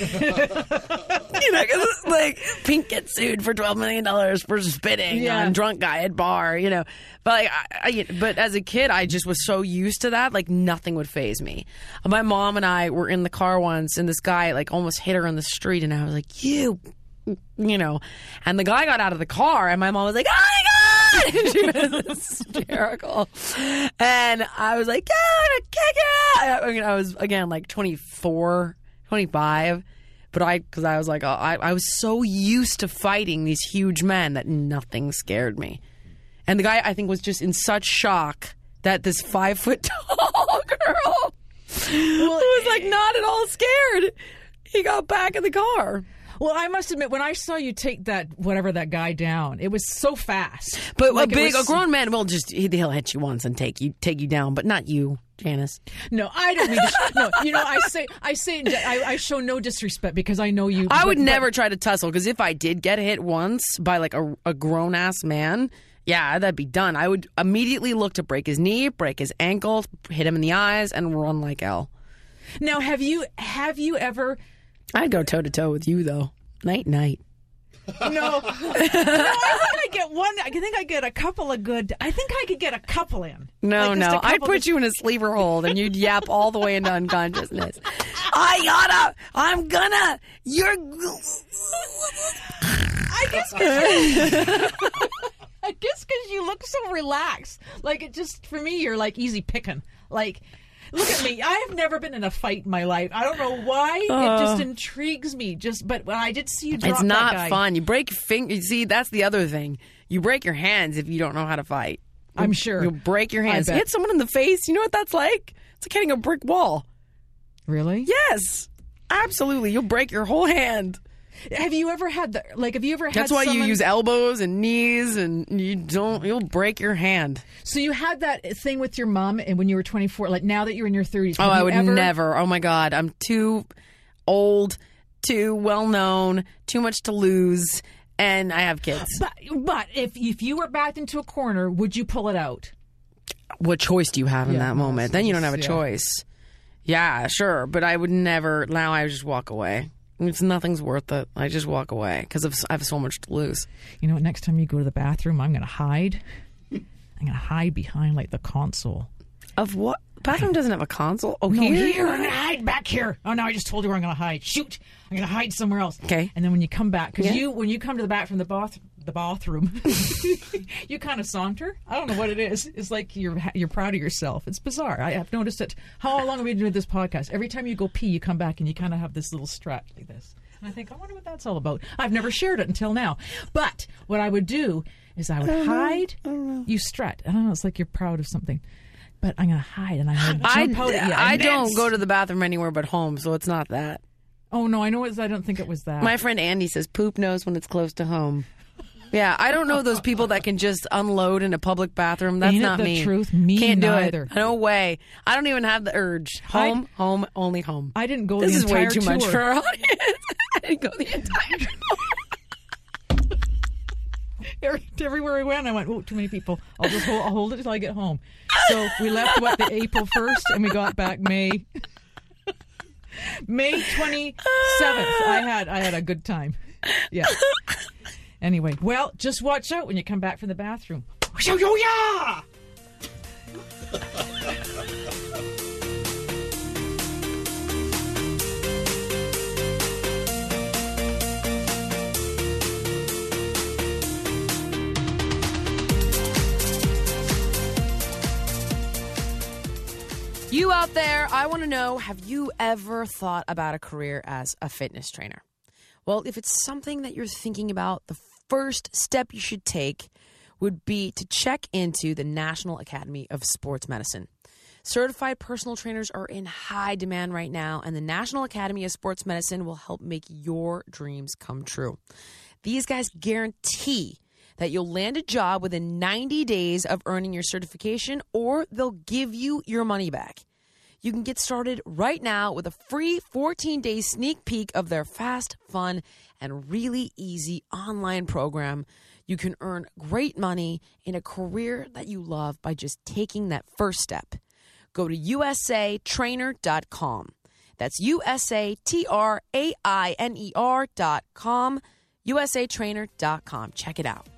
Speaker 3: know, because like Pink gets sued for twelve million dollars for spitting
Speaker 2: Yeah.
Speaker 3: on drunk guy at bar, you know. But like, I, I, but as a kid, I just was so used to that, like nothing would faze me. My mom and I were in the car once, and this guy like almost hit her on the street, and I was like, "You," you know. And the guy got out of the car, and my mom was like, "Oh my god!" And she was hysterical. And I was like, "I'm gonna kick her out." I mean, I was again like twenty-four. twenty-five, but I, because I was like, oh, I, I was so used to fighting these huge men that nothing scared me. And the guy, I think, was just in such shock that this five foot tall girl was like not at all scared. He got back in the car.
Speaker 2: Well, I must admit, when I saw you take that whatever that guy down, it was so fast.
Speaker 3: But
Speaker 2: Like,
Speaker 3: a
Speaker 2: it
Speaker 3: big,
Speaker 2: was-
Speaker 3: a grown man will just, he'll hit you once and take you, take you down, but not you, Janice.
Speaker 2: No, I don't mean to. No, you know, I say, I say, I, I show no disrespect because I know you.
Speaker 3: I
Speaker 2: but-
Speaker 3: would
Speaker 2: but-
Speaker 3: never try to tussle, because if I did get hit once by like a, a grown ass man, Yeah, that'd be done. I would immediately look to break his knee, break his ankle, hit him in the eyes, and run like hell.
Speaker 2: Now, have you have you ever?
Speaker 3: I'd go toe to toe with you though. Night, night.
Speaker 2: No, no. I think I get one. I think I get a couple of good. I think I could get a couple in.
Speaker 3: No,
Speaker 2: Like, just
Speaker 3: no.
Speaker 2: a couple
Speaker 3: I'd put
Speaker 2: that-
Speaker 3: you in a sleeper hold, and you'd yap all the way into unconsciousness. I gotta. I'm gonna. You're.
Speaker 2: I guess. 'cause I guess because you look so relaxed. Like it just for me, you're like easy picking. Like. Look at me. I have never been in a fight in my life. I don't know why. It just intrigues me. Just, but when I did see you drop
Speaker 3: It's
Speaker 2: that
Speaker 3: not
Speaker 2: guy,
Speaker 3: fun. You break your finger. See, that's the other thing. You break your hands if you don't know how to fight.
Speaker 2: I'm sure.
Speaker 3: You'll break your hands.
Speaker 2: bet.
Speaker 3: Hit someone in the face. You know what that's like? It's like hitting a brick wall.
Speaker 2: Really?
Speaker 3: Yes, absolutely. You'll break your whole hand.
Speaker 2: Have you ever had the like? Have you ever had?
Speaker 3: That's why
Speaker 2: someone,
Speaker 3: you use elbows and knees, and you don't. You'll break your hand.
Speaker 2: So you had that thing with your mom, and when you were twenty-four, like now that you're in your thirties.
Speaker 3: Oh,
Speaker 2: have
Speaker 3: I
Speaker 2: you
Speaker 3: would
Speaker 2: ever,
Speaker 3: never. Oh my God, I'm too old, too well known, too much to lose, and I have kids.
Speaker 2: But but if if you were backed into a corner, would you pull it out?
Speaker 3: What choice do you have in
Speaker 2: Yeah,
Speaker 3: that
Speaker 2: no,
Speaker 3: moment?
Speaker 2: it's
Speaker 3: Then you don't have a
Speaker 2: just- yeah.
Speaker 3: choice. Yeah, sure, but I would never. Now I just walk away. It's nothing's worth it. I just walk away because I have so much to lose.
Speaker 2: You know what? Next time you go to the bathroom, I'm going to hide. I'm going to hide behind like the console.
Speaker 3: Of what? Bathroom doesn't have a console. Oh,
Speaker 2: No,
Speaker 3: here.
Speaker 2: here. I'm going to hide back here. Oh, no, I just told you where I'm going to hide. Shoot. I'm going to hide somewhere else.
Speaker 3: Okay.
Speaker 2: And then when you come back, because
Speaker 3: Yeah.
Speaker 2: you, when you come to the back from the bath, the bathroom, you kind of saunter. I don't know what it is. It's like you're you're proud of yourself. It's bizarre. I have noticed it. How long have we been doing this podcast? Every time you go pee, you come back and you kind of have this little strut like this. And I think, I wonder what that's all about. I've never shared it until now. But what I would do is I would hide. You strut. I don't know. It's like you're proud of something. But I'm going to hide, and I would
Speaker 3: I,
Speaker 2: jump out at you.
Speaker 3: I
Speaker 2: and
Speaker 3: don't
Speaker 2: then-
Speaker 3: go to the bathroom anywhere but home, so it's not that.
Speaker 2: Oh, no, I know it's, I don't think it was that.
Speaker 3: My friend Andy says poop knows when it's close to home. Yeah, I don't know those people that can just unload in a public bathroom. That's
Speaker 2: Ain't it
Speaker 3: not
Speaker 2: the
Speaker 3: me.
Speaker 2: truth? Me
Speaker 3: Can't
Speaker 2: neither.
Speaker 3: do it. No way. I don't even have the urge. Home, home, only home.
Speaker 2: I didn't go
Speaker 3: This
Speaker 2: the
Speaker 3: is way
Speaker 2: entire
Speaker 3: too much
Speaker 2: tour.
Speaker 3: for our audience. I didn't go the entire
Speaker 2: Every- Everywhere we went, I went, oh, too many people. I'll just hold, I'll hold it until I get home. So we left, what, the April first, and we got back May May twenty-seventh. I had I had a good time. Yeah. Anyway, well, just watch out when you come back from the bathroom. Yo, yo, yeah!
Speaker 3: You out there, I want to know, have you ever thought about a career as a fitness trainer? Well, if it's something that you're thinking about, the first step you should take would be to check into the National Academy of Sports Medicine. Certified personal trainers are in high demand right now, and the National Academy of Sports Medicine will help make your dreams come true. These guys guarantee that you'll land a job within ninety days of earning your certification, or they'll give you your money back. You can get started right now with a free fourteen-day sneak peek of their fast, fun, and really easy online program. You can earn great money in a career that you love by just taking that first step. Go to U S A trainer dot com. That's U S A T R A I N E R dot com. U S A trainer dot com. Check it out.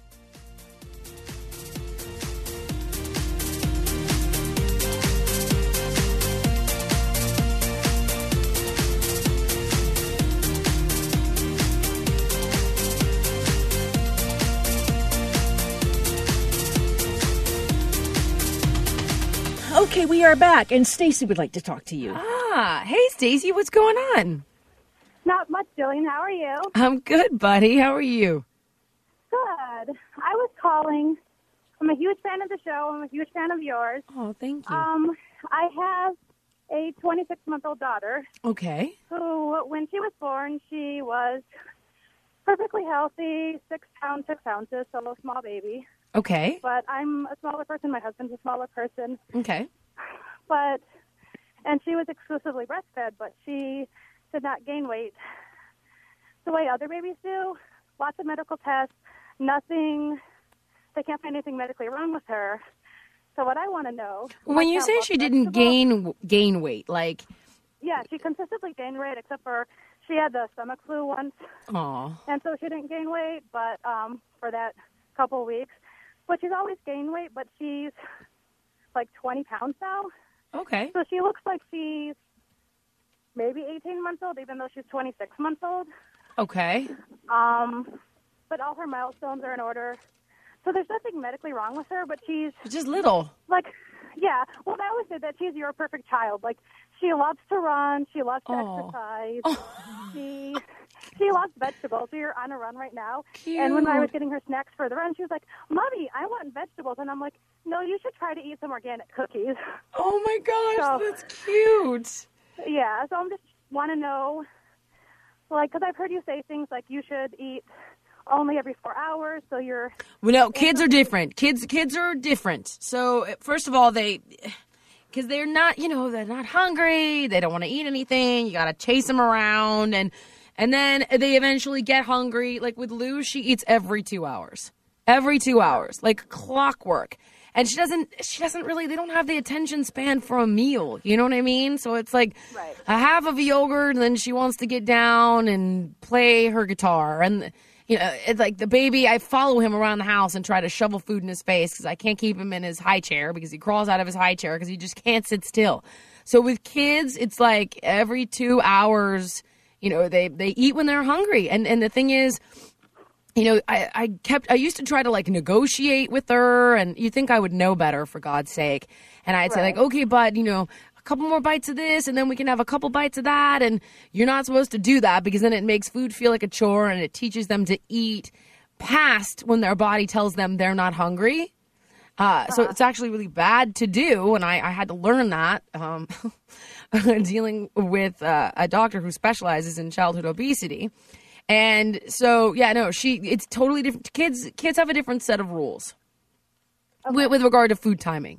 Speaker 5: Okay, we are back, and Stacy would like to talk to you.
Speaker 1: Ah, hey, Stacey, what's going on?
Speaker 6: Not much, Jillian. How are you?
Speaker 1: I'm good, buddy. How are you?
Speaker 6: Good. I was calling. I'm a huge fan of the show. I'm a huge fan of yours.
Speaker 1: Oh, thank you.
Speaker 6: Um, I have a twenty-six-month-old daughter
Speaker 1: Okay.
Speaker 6: who, when she was born, she was perfectly healthy, six pounds, six ounces, so a small baby.
Speaker 1: Okay.
Speaker 6: But I'm a smaller person. My husband's a smaller person.
Speaker 1: Okay.
Speaker 6: But, and she was exclusively breastfed, but she did not gain weight the way other babies do. Lots of medical tests, nothing they can't find anything medically wrong with her. So what I want to know...
Speaker 3: When you say she didn't gain gain weight, like...
Speaker 6: Yeah, she consistently gained weight, except for she had the stomach flu once.
Speaker 3: Aw.
Speaker 6: And so she didn't gain weight, but um, for that couple of weeks. But she's always gained weight, but she's like twenty pounds now.
Speaker 3: Okay.
Speaker 6: So she looks like she's maybe eighteen months old, even though she's twenty-six months old.
Speaker 3: Okay.
Speaker 6: Um, but all her milestones are in order. So there's nothing medically wrong with her, but she's...
Speaker 3: Just little.
Speaker 6: Like, yeah. Well, I always say that she's your perfect child. Like, she loves to run. She loves to
Speaker 3: Oh.
Speaker 6: exercise.
Speaker 3: Oh.
Speaker 6: She she loves vegetables. So you're on a run right now.
Speaker 3: Cute.
Speaker 6: And when I was getting her snacks for the run, she was like, Mommy, I want vegetables. And I'm like, no, you should try to eat some organic cookies.
Speaker 3: Oh, my gosh,
Speaker 6: So-
Speaker 3: that's cute.
Speaker 6: Yeah, so I'm just want to know, like, because I've heard you say things like you should eat only every four hours, so you're...
Speaker 3: Well, no, kids are different. Kids kids are different. So, first of all, they... Because they're not, you know, they're not hungry. They don't want to eat anything. You got to chase them around. And and then they eventually get hungry. Like with Lou, she eats every two hours. Every two hours. Like clockwork. And she doesn't, she doesn't really, they don't have the attention span for a meal. You know what I mean? So it's like
Speaker 6: Right.
Speaker 3: a half of a yogurt, and then she wants to get down and play her guitar. And, you know, it's like the baby, I follow him around the house and try to shovel food in his face because I can't keep him in his high chair because he crawls out of his high chair because he just can't sit still. So with kids, it's like every two hours, you know, they, they eat when they're hungry. And, and the thing is, you know, I, I kept, I used to try to like negotiate with her, and you think I would know better, for God's sake. And I'd say like, okay, but, you know, a couple more bites of this, and then we can have a couple bites of that. And you're not supposed to do that because then it makes food feel like a chore, and it teaches them to eat past when their body tells them they're not hungry. Uh, so it's actually really bad to do, and I, I had to learn that um, dealing with uh, a doctor who specializes in childhood obesity. And so, yeah, no, she, it's totally different. Kids, kids have a different set of rules
Speaker 6: Okay.
Speaker 3: with, with regard to food timing.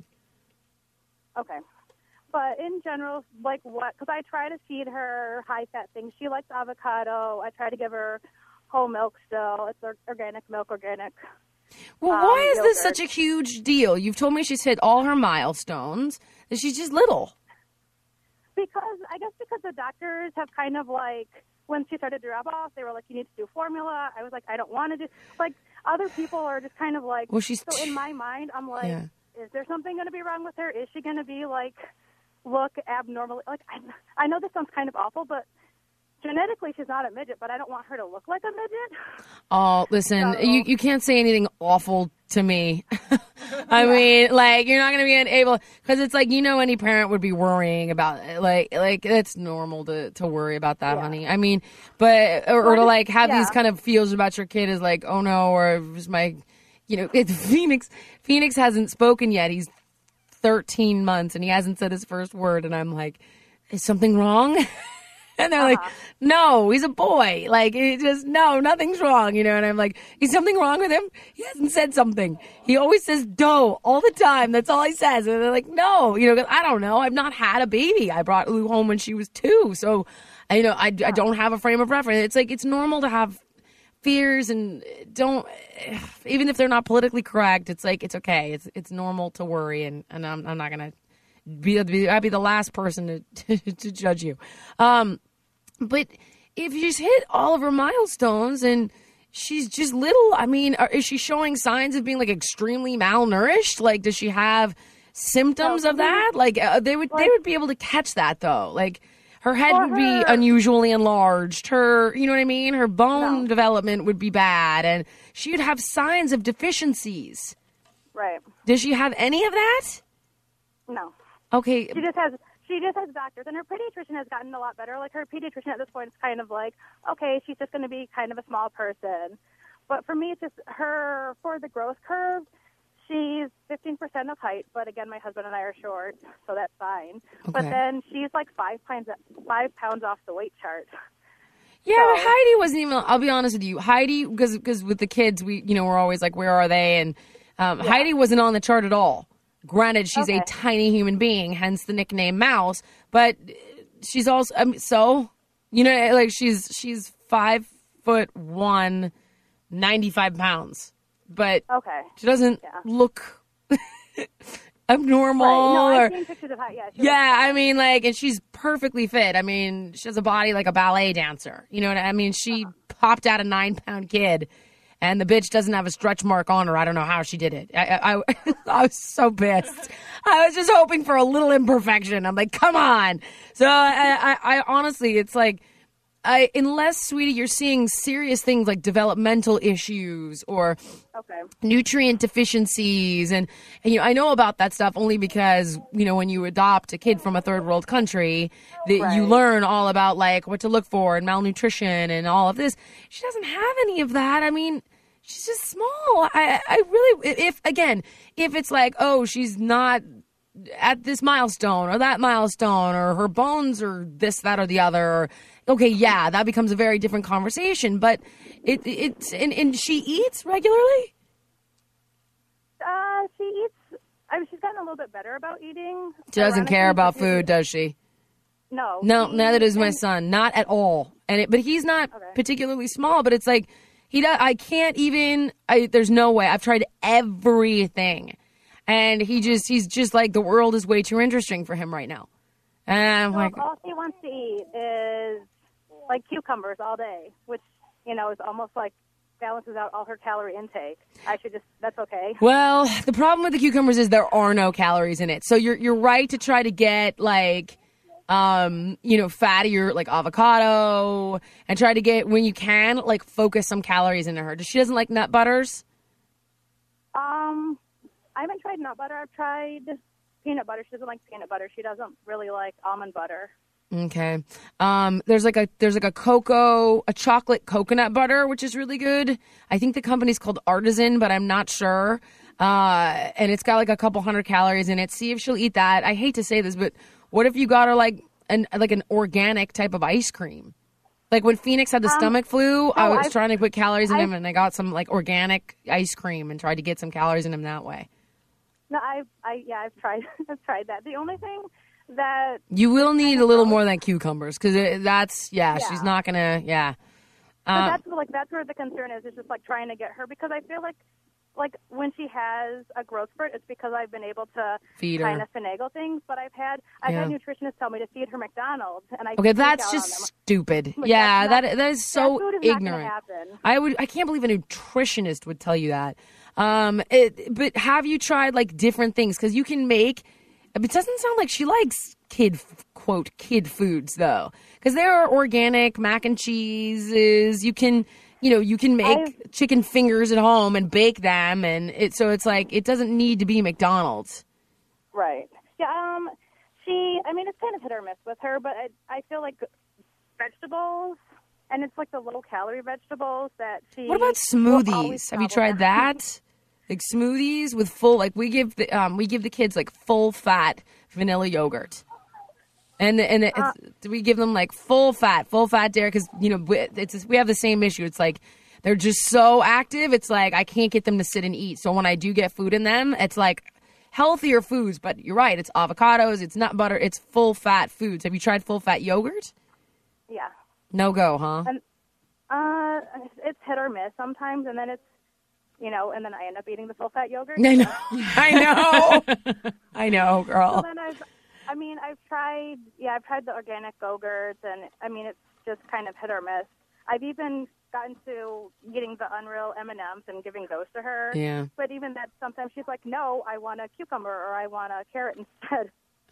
Speaker 6: Okay. But in general, like what, because I try to feed her high-fat things. She likes avocado. I try to give her whole milk still. It's or- organic milk, organic.
Speaker 3: Well,
Speaker 6: Um,
Speaker 3: why is this
Speaker 6: yogurt.
Speaker 3: such a huge deal? You've told me she's hit all her milestones, that she's just little.
Speaker 6: Because, I guess because the doctors have kind of like, when she started to drop off, they were like, you need to do formula. I was like, I don't want to do, like, other people are just kind of like,
Speaker 3: Well, she's
Speaker 6: so
Speaker 3: t-
Speaker 6: in my mind, I'm like,
Speaker 3: Yeah.
Speaker 6: is there something going to be wrong with her? Is she going to be like, look abnormal? Like, I, I know this sounds kind of awful, but genetically she's not a midget, but I don't want her to look like a midget.
Speaker 3: Oh, listen,
Speaker 6: So-
Speaker 3: you, you can't say anything awful to me. I mean, like, you're not going to be able, because it's like, you know, any parent would be worrying about it. Like, like it's normal to, to worry about that,
Speaker 6: Yeah.
Speaker 3: honey. I mean, but, or, or to
Speaker 6: Well,
Speaker 3: like have
Speaker 6: yeah.
Speaker 3: these kind of feels about your kid is like, oh no, or it was my, you know, it, Phoenix, Phoenix hasn't spoken yet. He's thirteen months and he hasn't said his first word. And I'm like, is something wrong? And they're like, no, he's a boy. Like, it just, no, nothing's wrong, you know? And I'm like, is something wrong with him? He hasn't said something. He always says dough all the time. That's all he says. And they're like, no, you know, 'cause I don't know. I've not had a baby. I brought Lou home when she was two. So, I- you know, I, I don't have a frame of reference. It's like, it's normal to have fears and don't, even if they're not politically correct, it's like, it's okay. It's it's normal to worry. And, and I'm, I'm not going to be, be, I'd be the last person to, to, to judge you. Um, But if she's hit all of her milestones and she's just little, I mean, are, is she showing signs of being like extremely malnourished? Like, does she have symptoms of that? Like, uh, they would they would be able to catch that though. Like, her head
Speaker 6: For
Speaker 3: would be
Speaker 6: her-
Speaker 3: unusually enlarged. Her, you know what I mean? Her bone
Speaker 6: No.
Speaker 3: development would be bad, and she would have signs of deficiencies.
Speaker 6: Right.
Speaker 3: Does she have any of that?
Speaker 6: No.
Speaker 3: Okay,
Speaker 6: She just has she just has doctors, and her pediatrician has gotten a lot better. Like, her pediatrician at this point is kind of like, okay, she's just going to be kind of a small person. But for me, it's just her, for the growth curve, she's fifteen percent of height, but again, my husband and I are short, so that's fine. But
Speaker 3: Okay.
Speaker 6: then she's like five pounds five pounds off the weight chart.
Speaker 3: Yeah, but
Speaker 6: So-
Speaker 3: Heidi wasn't even. I'll be honest with you, Heidi, because because with the kids, we you know we're always like, where are they? And um, Heidi wasn't on the chart at all. Granted, she's a
Speaker 6: Okay.
Speaker 3: tiny human being, hence the nickname Mouse. But she's also um, so you know like she's she's five foot one, ninety five pounds. but
Speaker 6: Okay.
Speaker 3: she doesn't
Speaker 6: Yeah.
Speaker 3: look abnormal.
Speaker 6: Right. No,
Speaker 3: or,
Speaker 6: I've seen pictures of how, yeah. she
Speaker 3: yeah,
Speaker 6: looks
Speaker 3: I mean, like, and she's perfectly fit. I mean, she has a body like a ballet dancer. You know what I mean? She popped out a nine-pound kid, and the bitch doesn't have a stretch mark on her. I don't know how she did it. I, I, I was so pissed. I was just hoping for a little imperfection. I'm like, come on. So I, I, I honestly, it's like, I, unless, sweetie, you're seeing serious things like developmental issues or
Speaker 6: Okay.
Speaker 3: nutrient deficiencies, and, and you know, I know about that stuff only because, you know, when you adopt a kid from a third world country, that you
Speaker 6: Right.
Speaker 3: learn all about like what to look for and malnutrition and all of this. She doesn't have any of that. I mean, she's just small. I, I really, if again, if it's like, oh, she's not at this milestone or that milestone, or her bones or this, that, or the other, okay, yeah, that becomes a very different conversation. But it, it's, and, and she eats regularly?
Speaker 6: Uh, she eats, I mean, she's gotten a little bit better about eating.
Speaker 3: She doesn't care
Speaker 6: ironically,
Speaker 3: about
Speaker 6: but she-
Speaker 3: food, does she?
Speaker 6: No.
Speaker 3: No,
Speaker 6: she-
Speaker 3: neither does my
Speaker 6: and-
Speaker 3: son. Not at all. And it, but he's not
Speaker 6: Okay.
Speaker 3: particularly small. But it's like he does. I can't even. I there's no way. I've tried everything, and he just he's just like, the world is way too interesting for him right now. And I'm
Speaker 6: So
Speaker 3: like,
Speaker 6: all she wants to eat is like cucumbers all day, which, you know, is almost like balances out all her calorie intake. I should just, that's okay.
Speaker 3: well, the problem with the cucumbers is there are no calories in it. So you're you're right to try to get like, um, you know, fattier like avocado, and try to get, when you can, like focus some calories into her. Does she doesn't like nut butters?
Speaker 6: Um, I haven't tried nut butter. I've tried peanut butter. She doesn't like peanut butter. She doesn't really like almond butter.
Speaker 3: Okay. Um, there's like a there's like a cocoa, a chocolate coconut butter, which is really good. I think the company's called Artisan, but I'm not sure. Uh, and it's got like a couple hundred calories in it. See if she'll eat that. I hate to say this, but what if you got her like an like an organic type of ice cream? Like when Phoenix had the stomach flu, I was
Speaker 6: I've-
Speaker 3: trying to put calories in
Speaker 6: I've-
Speaker 3: him, and I got some like organic ice cream and tried to get some calories in him that way.
Speaker 6: No, I, I, yeah, I've tried, I've tried that. The only thing that,
Speaker 3: You will need a little more than cucumbers, because that's yeah,
Speaker 6: Yeah.
Speaker 3: she's not gonna yeah.
Speaker 6: but
Speaker 3: Uh,
Speaker 6: that's like that's where the concern is. Is just like trying to get her, because I feel like, like when she has a growth spurt, it's because I've been able to
Speaker 3: Feed her.
Speaker 6: kind of finagle things. But I've had, I've
Speaker 3: Yeah.
Speaker 6: had nutritionists tell me to feed her McDonald's, and I
Speaker 3: Okay,
Speaker 6: freak
Speaker 3: that's
Speaker 6: out
Speaker 3: just
Speaker 6: on them.
Speaker 3: stupid.
Speaker 6: Like,
Speaker 3: yeah,
Speaker 6: that's
Speaker 3: that
Speaker 6: not-
Speaker 3: that is so
Speaker 6: that food is not gonna
Speaker 3: ignorant.
Speaker 6: happen.
Speaker 3: I would I can't believe a nutritionist would tell you that. Um, it, but have you tried like different things? Because you can make. It doesn't sound like she likes kid quote kid foods though, because there are organic mac and cheeses. You can. You know, you can make
Speaker 6: I've-
Speaker 3: chicken fingers at home and bake them, and it so it's like it doesn't need to be McDonald's.
Speaker 6: Right. Yeah. Um. She. I mean, it's kind of hit or miss with her, but I. I feel like vegetables, and it's like the low calorie vegetables that she.
Speaker 3: What about
Speaker 6: will always
Speaker 3: smoothies? Have you
Speaker 6: gobble
Speaker 3: tried
Speaker 6: down.
Speaker 3: that? Like smoothies with full, like we give the um we give the kids like full fat vanilla yogurt, and and it's,
Speaker 6: Uh,
Speaker 3: we give them like full fat, full fat dairy, because you know we, it's we have the same issue. It's like they're just so active. It's like I can't get them to sit and eat. So when I do get food in them, it's like healthier foods. But you're right, it's avocados, it's nut butter, it's full fat foods. Have you tried full fat yogurt?
Speaker 6: Yeah.
Speaker 3: No go, huh?
Speaker 6: And uh, it's hit or miss sometimes, and then it's, you know, and then I end up eating the full fat yogurt.
Speaker 3: I know, I know, I know,
Speaker 6: So
Speaker 3: girl.
Speaker 6: then I've, I mean, I've tried, yeah, I've tried the organic Go-Gurts, and I mean, it's just kind of hit or miss. I've even gotten to getting the Unreal M and M's and giving those to her.
Speaker 3: Yeah.
Speaker 6: But even that, sometimes she's like, no, I want a cucumber or I want a carrot instead.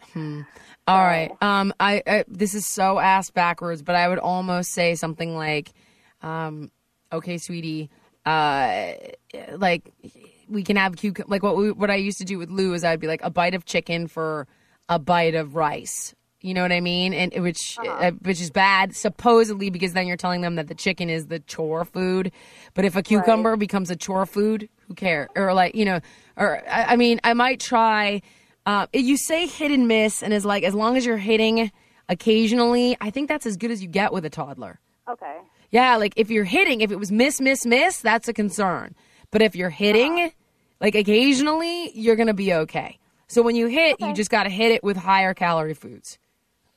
Speaker 3: All right. Um, I, I this is so ass backwards, but I would almost say something like, um, okay, sweetie, uh, like we can have cucumber. Like what we, what I used to do with Lou is I'd be like a bite of chicken for a bite of rice. You know what I mean? And which uh, which is bad supposedly, because then you're telling them that the chicken is the chore food. But if a cucumber becomes a chore food, who cares? Or like, you know, or I, I mean, I might try. Uh, you say hit and miss, and is like as long as you're hitting occasionally, I think that's as good as you get with a toddler.
Speaker 6: Okay.
Speaker 3: Yeah, like if you're hitting, if it was miss, miss, miss, that's a concern. But if you're hitting, like occasionally, you're gonna be okay. So when you hit, you just got to hit it with higher calorie foods.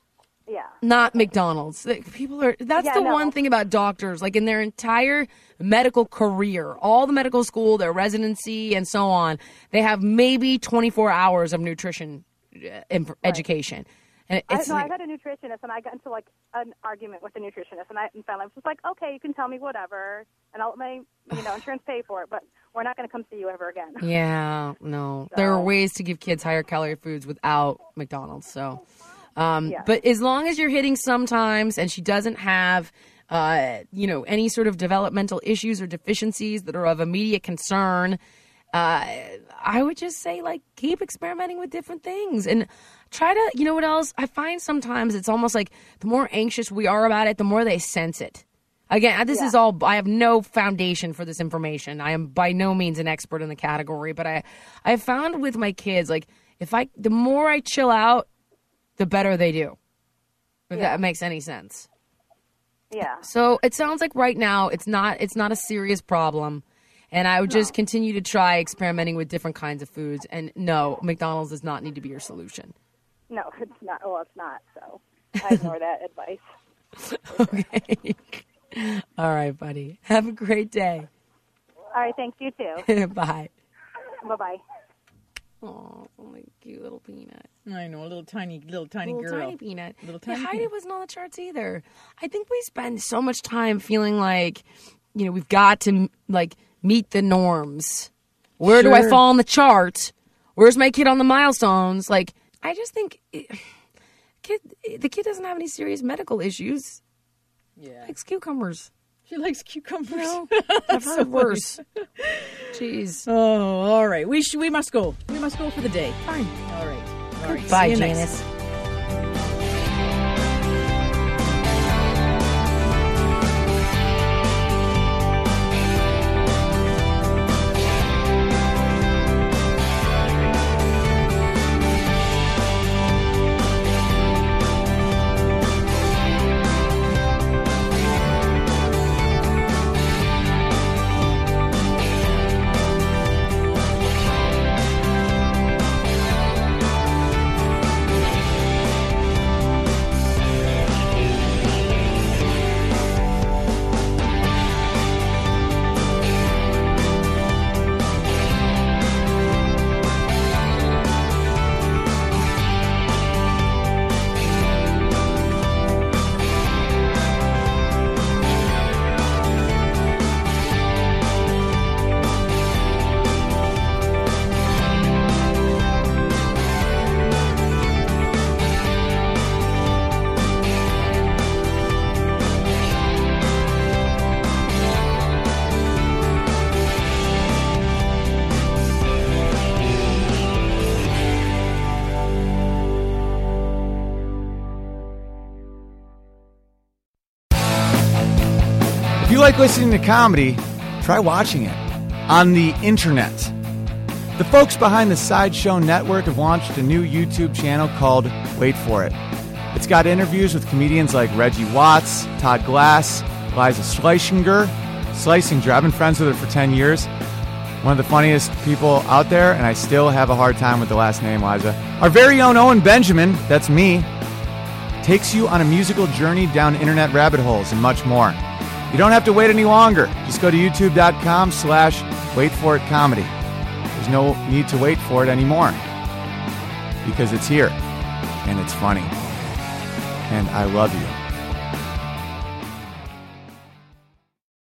Speaker 6: Yeah.
Speaker 3: Not McDonald's. Like, people are. That's
Speaker 6: Yeah,
Speaker 3: the
Speaker 6: no.
Speaker 3: one thing about doctors. Like in their entire medical career, all the medical school, their residency, and so on, they have maybe twenty-four hours of nutrition uh, imp- education. And
Speaker 6: I,
Speaker 3: it's
Speaker 6: no,
Speaker 3: like,
Speaker 6: I've had a nutritionist, and I got into like an argument with the nutritionist, and I and finally I was just like, okay, you can tell me whatever, and I'll let my you know insurance pay for it, but we're not going to come see you ever again.
Speaker 3: yeah, no. There are
Speaker 6: So-
Speaker 3: ways to give kids higher calorie foods without McDonald's. So, um,
Speaker 6: Yeah.
Speaker 3: but as long as you're hitting sometimes, and she doesn't have, uh, you know, any sort of developmental issues or deficiencies that are of immediate concern. Uh, I would just say, like, keep experimenting with different things and try to, you know what else? I find sometimes it's almost like the more anxious we are about it, the more they sense it. Again, this is all, I have no foundation for this information. I am by no means an expert in the category, but I, I found with my kids, like, if I, the more I chill out, the better they do. If that makes any sense.
Speaker 6: Yeah.
Speaker 3: So it sounds like right now it's not, it's not a serious problem. And I would just continue to try experimenting with different kinds of foods. And no, McDonald's does not need to be your solution.
Speaker 6: No, it's not. Well, it's not. So I ignore that advice.
Speaker 3: Okay. All right, buddy. Have a great day.
Speaker 6: All right. Thanks. You too.
Speaker 3: Bye.
Speaker 6: Bye bye.
Speaker 3: Oh, my cute little peanut.
Speaker 2: I know, a little tiny, little tiny
Speaker 3: Little
Speaker 2: girl.
Speaker 3: tiny peanut.
Speaker 2: Little
Speaker 3: Yeah,
Speaker 2: tiny
Speaker 3: Heidi
Speaker 2: peanut.
Speaker 3: wasn't on the charts either. I think we spend so much time feeling like, you know, we've got to, like, meet the norms. Where do I
Speaker 2: Sure.
Speaker 3: fall on the chart? Where's my kid on the milestones? Like, I just think it, kid, the kid doesn't have any serious medical issues.
Speaker 2: Yeah.
Speaker 3: Likes cucumbers.
Speaker 2: She likes cucumbers.
Speaker 3: No, I've heard worse. Jeez.
Speaker 2: Oh, all right. We sh- we must go. We must go for the day.
Speaker 3: Fine.
Speaker 2: All right. All right.
Speaker 3: Bye,
Speaker 2: See you next-
Speaker 3: Janice.
Speaker 7: If you like listening to comedy, try watching it on the internet. The folks behind the Sideshow Network have launched a new YouTube channel called Wait For It. It's got interviews with comedians like Reggie Watts, Todd Glass, Liza Schlesinger. Schlesinger, I've been friends with her for ten years. One of the funniest people out there, and I still have a hard time with the last name, Liza. Our very own Owen Benjamin, that's me, takes you on a musical journey down internet rabbit holes and much more. You don't have to wait any longer. Just go to youtube.com slash wait for it comedy. There's no need to wait for it anymore because it's here and it's funny. And I love you.